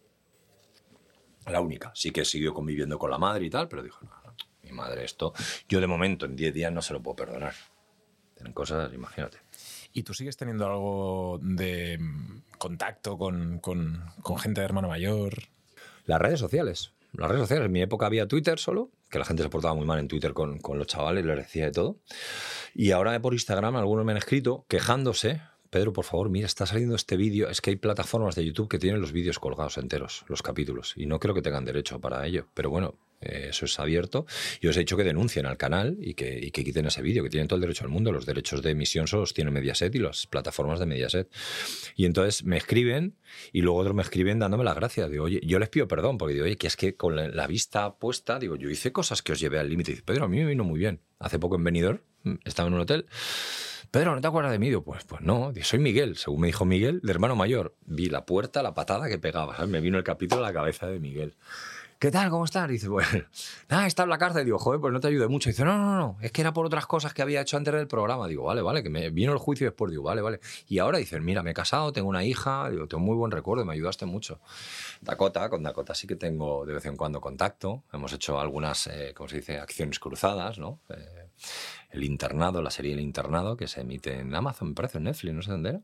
La única. Sí que siguió conviviendo con la madre y tal, pero dijo, no, no, mi madre esto... Yo de momento, en diez días, no se lo puedo perdonar. Tienen cosas, imagínate. ¿Y tú sigues teniendo algo de contacto con, con, con gente de hermano mayor? Las redes sociales. Las redes sociales. En mi época había Twitter solo, que la gente se portaba muy mal en Twitter con, con los chavales, les decía de todo. Y ahora por Instagram algunos me han escrito quejándose... Pedro, por favor, mira, está saliendo este vídeo. Es que hay plataformas de YouTube que tienen los vídeos colgados enteros, los capítulos, y no creo que tengan derecho para ello. Pero bueno, eh, eso es abierto. Yo os he dicho que denuncien al canal y que, y que quiten ese vídeo, que tienen todo el derecho del mundo. Los derechos de emisión solo los tiene Mediaset y las plataformas de Mediaset. Y entonces me escriben y luego otros me escriben dándome las gracias. Digo, oye, yo les pido perdón porque digo, oye, que es que con la, la vista puesta, digo, yo hice cosas que os llevé al límite. Y dice, Pedro, a mí me vino muy bien. Hace poco en Benidorm, estaba en un hotel. Pedro, ¿no te acuerdas de mí? Digo, pues, pues no, soy Miguel, según me dijo Miguel, de hermano mayor. Vi la puerta, la patada que pegaba, ¿sabes? Me vino el capítulo a la cabeza de Miguel. ¿Qué tal? ¿Cómo estás? Dice, pues, nada, está en la cárcel. Digo, joder, pues no te ayudé mucho. Dice, no, no, no, es que era por otras cosas que había hecho antes del programa. Digo, vale, vale, que me vino el juicio después. Digo, vale, vale. Y ahora dicen, mira, me he casado, tengo una hija, digo, tengo muy buen recuerdo, me ayudaste mucho. Dakota, con Dakota sí que tengo de vez en cuando contacto. Hemos hecho algunas, eh, ¿cómo se dice?, acciones cruzadas, ¿no? Eh, El Internado, la serie El Internado, que se emite en Amazon, me parece, en Netflix, no sé dónde era.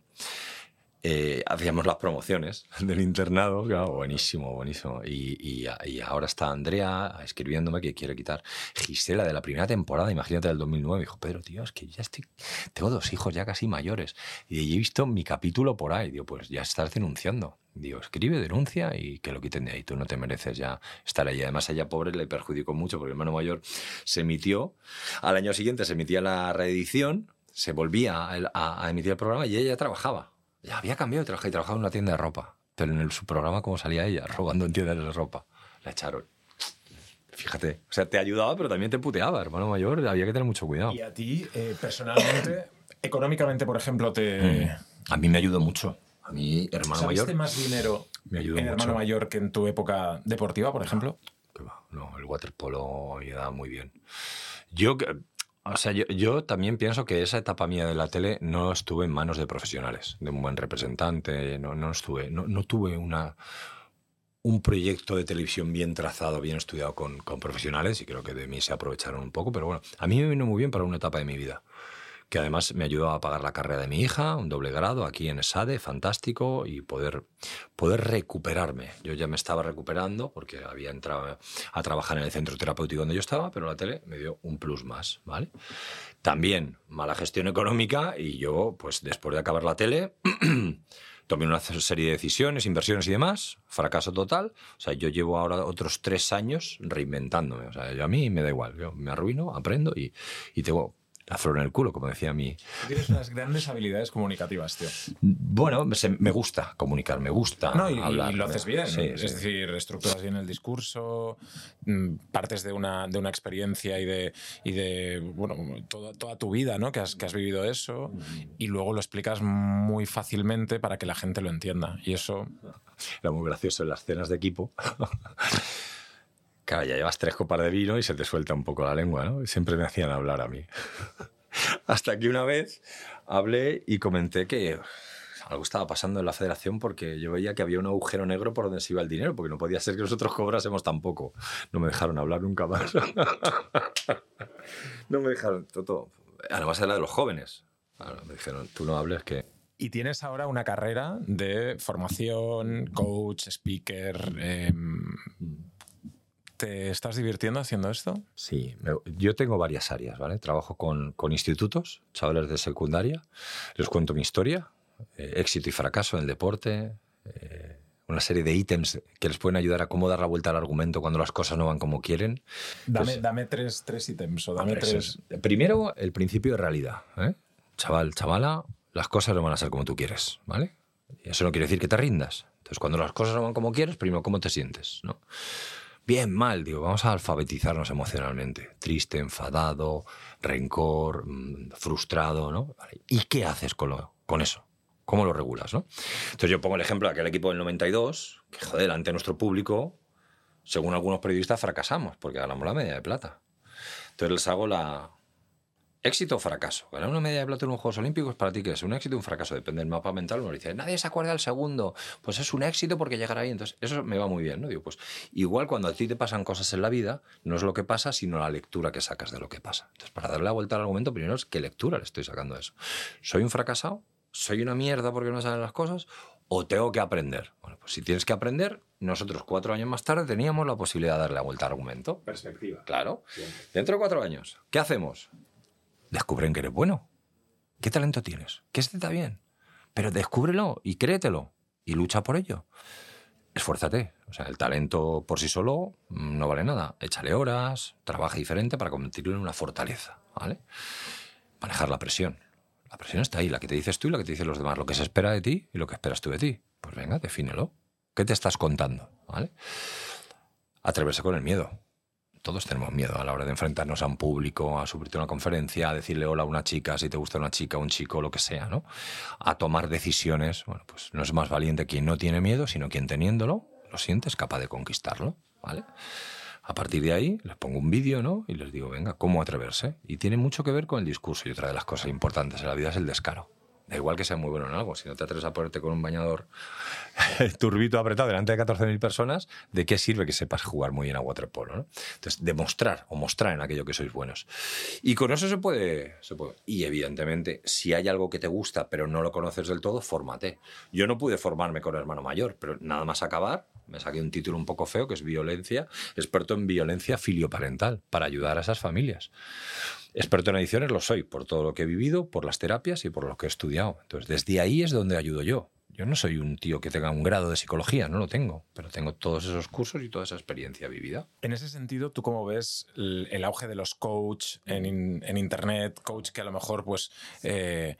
Eh, hacíamos las promociones del Internado, claro, buenísimo, buenísimo. Y, y, y ahora está Andrea escribiéndome que quiere quitar Gisela de la primera temporada, imagínate, del dos mil nueve. Dijo, Pedro, tío, es que ya estoy, tengo dos hijos ya casi mayores y he visto mi capítulo por ahí. Digo, pues ya estás denunciando. Digo, escribe, denuncia y que lo quiten de ahí. Tú no te mereces ya estar ahí. Además, a ella, pobre, le perjudicó mucho porque el hermano mayor se emitió. Al año siguiente se emitía la reedición, se volvía a, a, a emitir el programa y ella ya trabajaba. Ya había cambiado de trabajo y trabajaba en una tienda de ropa. Pero en el, su programa, ¿cómo salía ella? Robando en tiendas de ropa. La echaron. Fíjate. O sea, te ayudaba, pero también te puteaba, hermano mayor. Había que tener mucho cuidado. Y a ti, eh, personalmente, económicamente, por ejemplo, te... Mm. A mí me ayudó mucho. A mí, hermano mayor... ¿Sabiste más dinero me ayudó en mucho. hermano mayor que en tu época deportiva, por ejemplo? ¿Qué va? No, el waterpolo me daba muy bien. Yo... O sea, yo, yo también pienso que esa etapa mía de la tele no estuve en manos de profesionales, de un buen representante, no, no estuve, no, no tuve una, un proyecto de televisión bien trazado, bien estudiado con, con profesionales y creo que de mí se aprovecharon un poco, pero bueno, a mí me vino muy bien para una etapa de mi vida. que además me ayudó a pagar la carrera de mi hija, un doble grado aquí en ESADE, fantástico, y poder, poder recuperarme. Yo ya me estaba recuperando porque había entrado a trabajar en el centro terapéutico donde yo estaba, pero la tele me dio un plus más, ¿vale? También mala gestión económica y yo, pues después de acabar la tele, tomé una serie de decisiones, inversiones y demás, fracaso total. O sea, yo llevo ahora otros tres años reinventándome. O sea, yo a mí me da igual, yo me arruino, aprendo y, y tengo la flor en el culo, como decía mi... Tienes unas grandes habilidades comunicativas, tío. Bueno, se, me gusta comunicar, me gusta no, y, hablar. Y lo haces bien, sí, es sí. decir, estructuras bien el discurso, partes de una, de una experiencia y de, y de bueno, toda, toda tu vida, ¿no? Que has, que has vivido eso, y luego lo explicas muy fácilmente para que la gente lo entienda. Y eso... Era muy gracioso en las cenas de equipo. Claro, ya llevas tres copas de vino y se te suelta un poco la lengua, ¿no? Siempre me hacían hablar a mí. Hasta que una vez hablé y comenté que algo estaba pasando en la federación porque yo veía que había un agujero negro por donde se iba el dinero, porque no podía ser que nosotros cobrásemos tan poco. No me dejaron hablar nunca más. No me dejaron... Todo. Además era de los jóvenes. Claro, me dijeron, tú no hables que... Y tienes ahora una carrera de formación, coach, speaker... Eh, ¿Te estás divirtiendo haciendo esto? Sí, me, yo tengo varias áreas, ¿vale? Trabajo con, con institutos, chavales de secundaria, les cuento mi historia, eh, éxito y fracaso en el deporte, eh, una serie de ítems que les pueden ayudar a cómo dar la vuelta al argumento cuando las cosas no van como quieren. Dame, pues, dame tres, tres ítems o dame tres... Es, primero, el principio de realidad, ¿eh? Chaval, chavala, las cosas no van a ser como tú quieres, ¿vale? Y eso no quiere decir que te rindas. Entonces, cuando las cosas no van como quieres, primero, ¿cómo te sientes?, ¿no? Bien, mal, digo, vamos a alfabetizarnos emocionalmente. Triste, enfadado, rencor, frustrado, ¿no? ¿Y qué haces con, lo, con eso? ¿Cómo lo regulas, no? Entonces yo pongo el ejemplo de aquel equipo del noventa y dos, que, joder, ante nuestro público, según algunos periodistas, fracasamos, porque ganamos la medalla de plata. Entonces les hago la... ¿Éxito o fracaso? Ganar una medalla de plata en unos Juegos Olímpicos, ¿para ti qué es? ¿Un éxito o un fracaso? Depende del mapa mental. Uno dice, nadie se acuerda del segundo. Pues es un éxito porque llegar ahí. Entonces, eso me va muy bien, ¿no? Digo, pues igual cuando a ti te pasan cosas en la vida, no es lo que pasa, sino la lectura que sacas de lo que pasa. Entonces, para darle la vuelta al argumento, primero es qué lectura le estoy sacando a eso. ¿Soy un fracasado? ¿Soy una mierda porque no salen las cosas? ¿O tengo que aprender? Bueno, pues si tienes que aprender, nosotros cuatro años más tarde teníamos la posibilidad de darle la vuelta al argumento. Perspectiva. Claro. Bien. Dentro de cuatro años, ¿qué hacemos? Descubren que eres bueno. ¿Qué talento tienes? ¿Qué se te da bien? Pero descúbrelo y créetelo y lucha por ello. Esfuérzate. O sea, el talento por sí solo no vale nada. Échale horas, trabaja diferente para convertirlo en una fortaleza, ¿vale? Manejar la presión. La presión está ahí, la que te dices tú y la que te dicen los demás. Lo que se espera de ti y lo que esperas tú de ti. Pues venga, defínelo. ¿Qué te estás contando? ¿Vale? Atreverse con el miedo. Todos tenemos miedo a la hora de enfrentarnos a un público, a subirte a una conferencia, a decirle hola a una chica, si te gusta una chica, un chico, lo que sea, ¿no? A tomar decisiones. Bueno, pues no es más valiente quien no tiene miedo, sino quien teniéndolo, lo siente, es capaz de conquistarlo, ¿vale? A partir de ahí les pongo un vídeo, ¿no? Y les digo, venga, ¿cómo atreverse? Y tiene mucho que ver con el discurso. Y otra de las cosas importantes en la vida es el descaro. Da igual que sea muy bueno en algo. Si no te atreves a ponerte con un bañador turbito apretado delante de catorce mil personas, ¿de qué sirve que sepas jugar muy bien a waterpolo, ¿no? Entonces, demostrar o mostrar en aquello que sois buenos. Y con eso se puede, se puede. Y evidentemente, si hay algo que te gusta pero no lo conoces del todo, fórmate. Yo no pude formarme con hermano mayor, pero nada más acabar, me saqué un título un poco feo, que es violencia, experto en violencia filioparental, para ayudar a esas familias. Experto en adicciones lo soy, por todo lo que he vivido, por las terapias y por lo que he estudiado. Entonces, desde ahí es donde ayudo yo. Yo no soy un tío que tenga un grado de psicología, no lo tengo, pero tengo todos esos cursos y toda esa experiencia vivida. En ese sentido, ¿tú cómo ves el, el auge de los coach en, en Internet? Coach que a lo mejor, pues... Eh,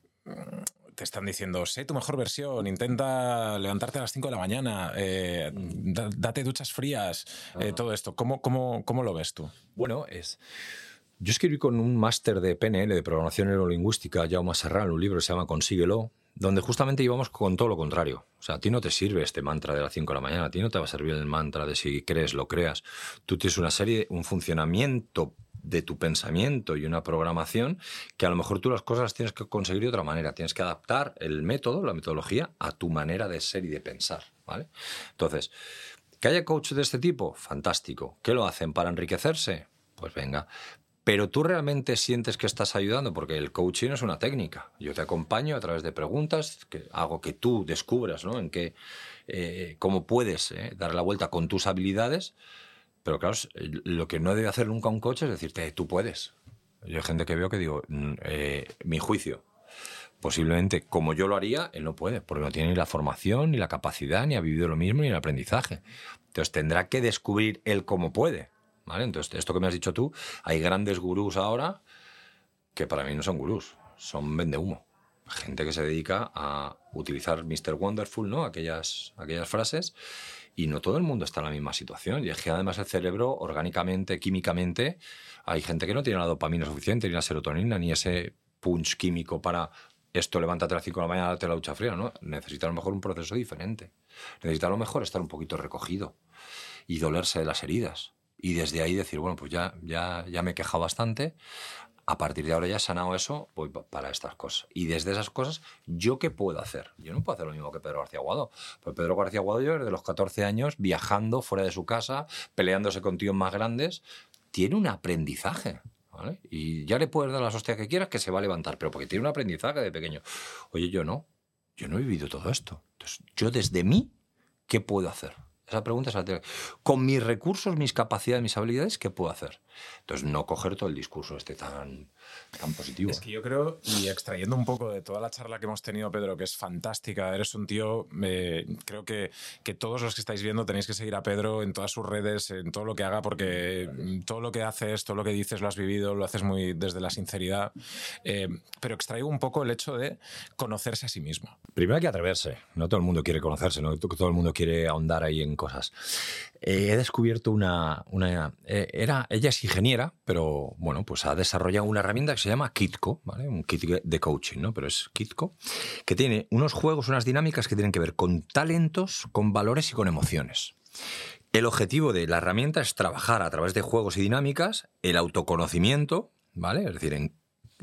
te están diciendo, sé tu mejor versión, intenta levantarte a las cinco de la mañana, eh, da, date duchas frías, eh, todo esto. ¿Cómo, cómo, ¿Cómo lo ves tú? Bueno, es... Yo escribí con un máster de P N L, de Programación Neurolingüística, Jaume Serral, un libro que se llama Consíguelo, donde justamente íbamos con todo lo contrario. O sea, a ti no te sirve este mantra de las cinco de la mañana, a ti no te va a servir el mantra de si crees, lo creas. Tú tienes una serie, un funcionamiento de tu pensamiento y una programación que a lo mejor tú las cosas las tienes que conseguir de otra manera. Tienes que adaptar el método, la metodología, a tu manera de ser y de pensar, ¿vale? Entonces, ¿que haya coaches de este tipo? Fantástico. ¿Qué lo hacen para enriquecerse? Pues venga. Pero tú realmente sientes que estás ayudando, porque el coaching es una técnica. Yo te acompaño a través de preguntas, que hago que tú descubras, ¿no?, en qué, eh, cómo puedes eh, dar la vuelta con tus habilidades. Pero claro, lo que no debe hacer nunca un coach es decirte, tú puedes. Yo hay gente que veo que digo, eh, mi juicio, posiblemente como yo lo haría, él no puede, porque no tiene ni la formación, ni la capacidad, ni ha vivido lo mismo, ni el aprendizaje. Entonces tendrá que descubrir él cómo puede, ¿vale? Entonces, esto que me has dicho tú, hay grandes gurús ahora que para mí no son gurús, son vendehumo. Gente que se dedica a utilizar mister Wonderful, ¿no?, aquellas, aquellas frases, y no todo el mundo está en la misma situación. Y es que además el cerebro, orgánicamente, químicamente, hay gente que no tiene la dopamina suficiente, ni la serotonina, ni ese punch químico para esto, levántate a las cinco de la mañana, date la ducha fría, ¿no? Necesita a lo mejor un proceso diferente. Necesita a lo mejor estar un poquito recogido y dolerse de las heridas. Y desde ahí decir, bueno, pues ya, ya, ya me he quejado bastante, a partir de ahora ya he sanado eso, voy para estas cosas. Y desde esas cosas, ¿yo qué puedo hacer? Yo no puedo hacer lo mismo que Pedro García Aguado. Pues Pedro García Aguado, yo desde los catorce años, viajando fuera de su casa, peleándose con tíos más grandes, tiene un aprendizaje, ¿vale? Y ya le puedes dar las hostias que quieras, que se va a levantar, pero porque tiene un aprendizaje de pequeño. Oye, yo no. Yo no he vivido todo esto. Entonces, yo desde mí, ¿qué puedo hacer? Esa pregunta es la que... Con mis recursos, mis capacidades, mis habilidades, ¿qué puedo hacer? Entonces, no coger todo el discurso este tan, tan positivo. Es que yo creo, y extrayendo un poco de toda la charla que hemos tenido, Pedro, que es fantástica, eres un tío, eh, creo que, que todos los que estáis viendo tenéis que seguir a Pedro en todas sus redes, en todo lo que haga, porque todo lo que haces, todo lo que dices lo has vivido, lo haces muy desde la sinceridad. Eh, pero extraigo un poco el hecho de conocerse a sí mismo. Primero hay que atreverse. No todo el mundo quiere conocerse, no todo el mundo quiere ahondar ahí en cosas. Eh, he descubierto una... una eh, era, ella es ingeniera, pero bueno, pues ha desarrollado una herramienta que se llama Kitco, ¿vale? Un kit de coaching, ¿no? Pero es Kitco, que tiene unos juegos, unas dinámicas que tienen que ver con talentos, con valores y con emociones. El objetivo de la herramienta es trabajar a través de juegos y dinámicas el autoconocimiento, ¿vale? Es decir, en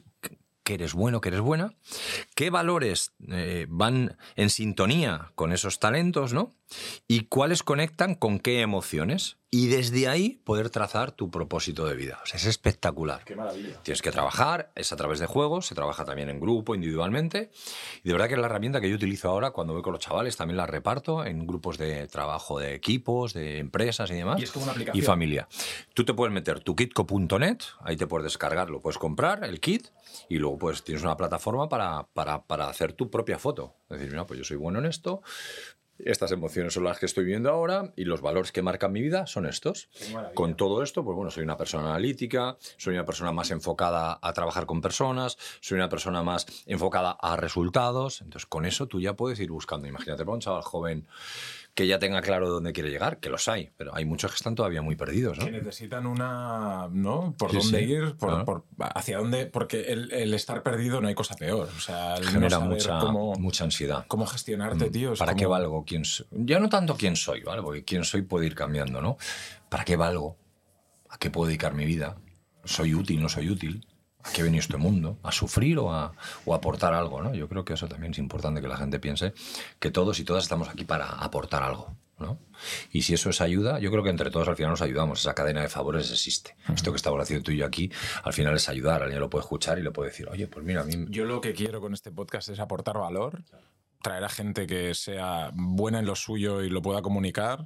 qué eres bueno, qué eres buena, qué valores eh, van en sintonía con esos talentos, ¿no? Y cuáles conectan con qué emociones. Y desde ahí poder trazar tu propósito de vida. O sea, es espectacular. ¡Qué maravilla! Tienes que trabajar, es a través de juegos, se trabaja también en grupo, individualmente. Y de verdad que es la herramienta que yo utilizo ahora cuando voy con los chavales, también la reparto en grupos de trabajo de equipos, de empresas y demás. Y es como una aplicación. Y familia. Tú te puedes meter tu kitco punto net, ahí te puedes descargarlo, puedes comprar el kit y luego pues tienes una plataforma para, para, para hacer tu propia foto. Es decir, mira, pues yo soy bueno en esto, estas emociones son las que estoy viviendo ahora y los valores que marcan mi vida son estos. Con todo esto, pues bueno, soy una persona analítica, soy una persona más enfocada a trabajar con personas, soy una persona más enfocada a resultados. Entonces, con eso tú ya puedes ir buscando. Imagínate para un chaval joven que ya tenga claro dónde quiere llegar, que los hay, pero hay muchos que están todavía muy perdidos, ¿no? Que necesitan una... ¿no? Por Sí, dónde sí, ir, por, claro. por, hacia dónde... Porque el, el estar perdido no hay cosa peor. O sea, el Genera no saber mucha, cómo, mucha ansiedad. cómo gestionarte, tío. Es ¿Para como... qué valgo? ¿Quién soy? Ya no tanto quién soy, ¿vale? Porque quién soy puede ir cambiando, ¿no? ¿Para qué valgo? ¿A qué puedo dedicar mi vida? ¿Soy útil? ¿No soy útil? ¿A qué he venido este mundo? ¿A sufrir o a, o a aportar algo? ¿No? Yo creo que eso también es importante, que la gente piense que todos y todas estamos aquí para aportar algo, ¿no? Y si eso es ayuda, yo creo que entre todos al final nos ayudamos. Esa cadena de favores existe. Uh-huh. Esto que estamos haciendo tú y yo aquí, al final es ayudar. Alguien lo puede escuchar y le puede decir, oye, pues mira, a mí... Yo lo que quiero con este podcast es aportar valor, traer a gente que sea buena en lo suyo y lo pueda comunicar,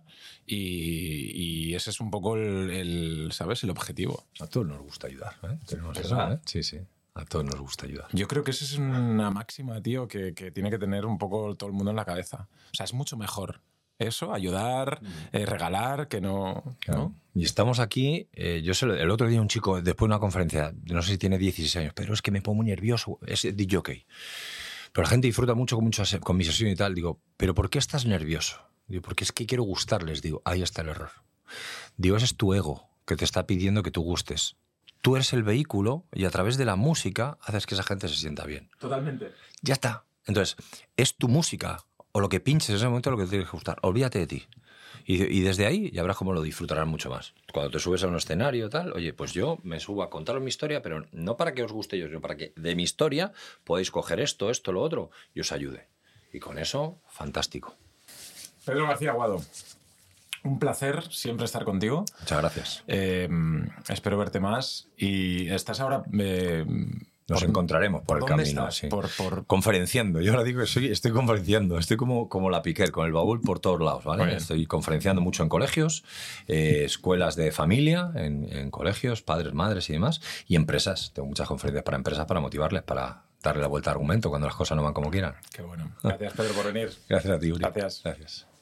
y, y ese es un poco el, el, ¿sabes?, el objetivo. A todos nos gusta ayudar, ¿eh? Tenemos eso, ¿eh? Sí, sí. A todos nos gusta ayudar. Yo creo que esa es una máxima, tío, que, que tiene que tener un poco todo el mundo en la cabeza. O sea, es mucho mejor eso, ayudar, eh, regalar, que no... Claro. ¿no? Y estamos aquí, eh, yo sé, el otro día un chico, después de una conferencia, no sé si tiene dieciséis años, pero es que me pongo muy nervioso, es D J. Pero la gente disfruta mucho con, mucho con mi sesión y tal. Digo, ¿pero por qué estás nervioso? Digo, porque es que quiero gustarles. Digo, ahí está el error. Digo, ese es tu ego que te está pidiendo que tú gustes. Tú eres el vehículo y a través de la música haces que esa gente se sienta bien. Totalmente. Ya está. Entonces, es tu música o lo que pinches en ese momento lo que te tienes que gustar. Olvídate de ti. Y, y desde ahí ya verás cómo lo disfrutarán mucho más. Cuando te subes a un escenario tal, oye, pues yo me subo a contaros mi historia, pero no para que os guste yo, sino para que de mi historia podáis coger esto, esto, lo otro y os ayude. Y con eso, fantástico. Pedro García Aguado, un placer siempre estar contigo. Muchas gracias. Eh, espero verte más. Y estás ahora... Eh, Nos por, encontraremos por, ¿por el dónde camino. Estás? Sí. Por, por... Conferenciando. Yo ahora digo que soy, estoy conferenciando. Estoy como, como la Piquer, con el baúl por todos lados. ¿Vale? Estoy conferenciando mucho en colegios, eh, escuelas de familia, en, en colegios, padres, madres y demás, y empresas. Tengo muchas conferencias para empresas para motivarles, para darle la vuelta al argumento cuando las cosas no van como quieran. Qué bueno. Gracias, Pedro, por venir. Gracias a ti, Uri. Gracias. Gracias.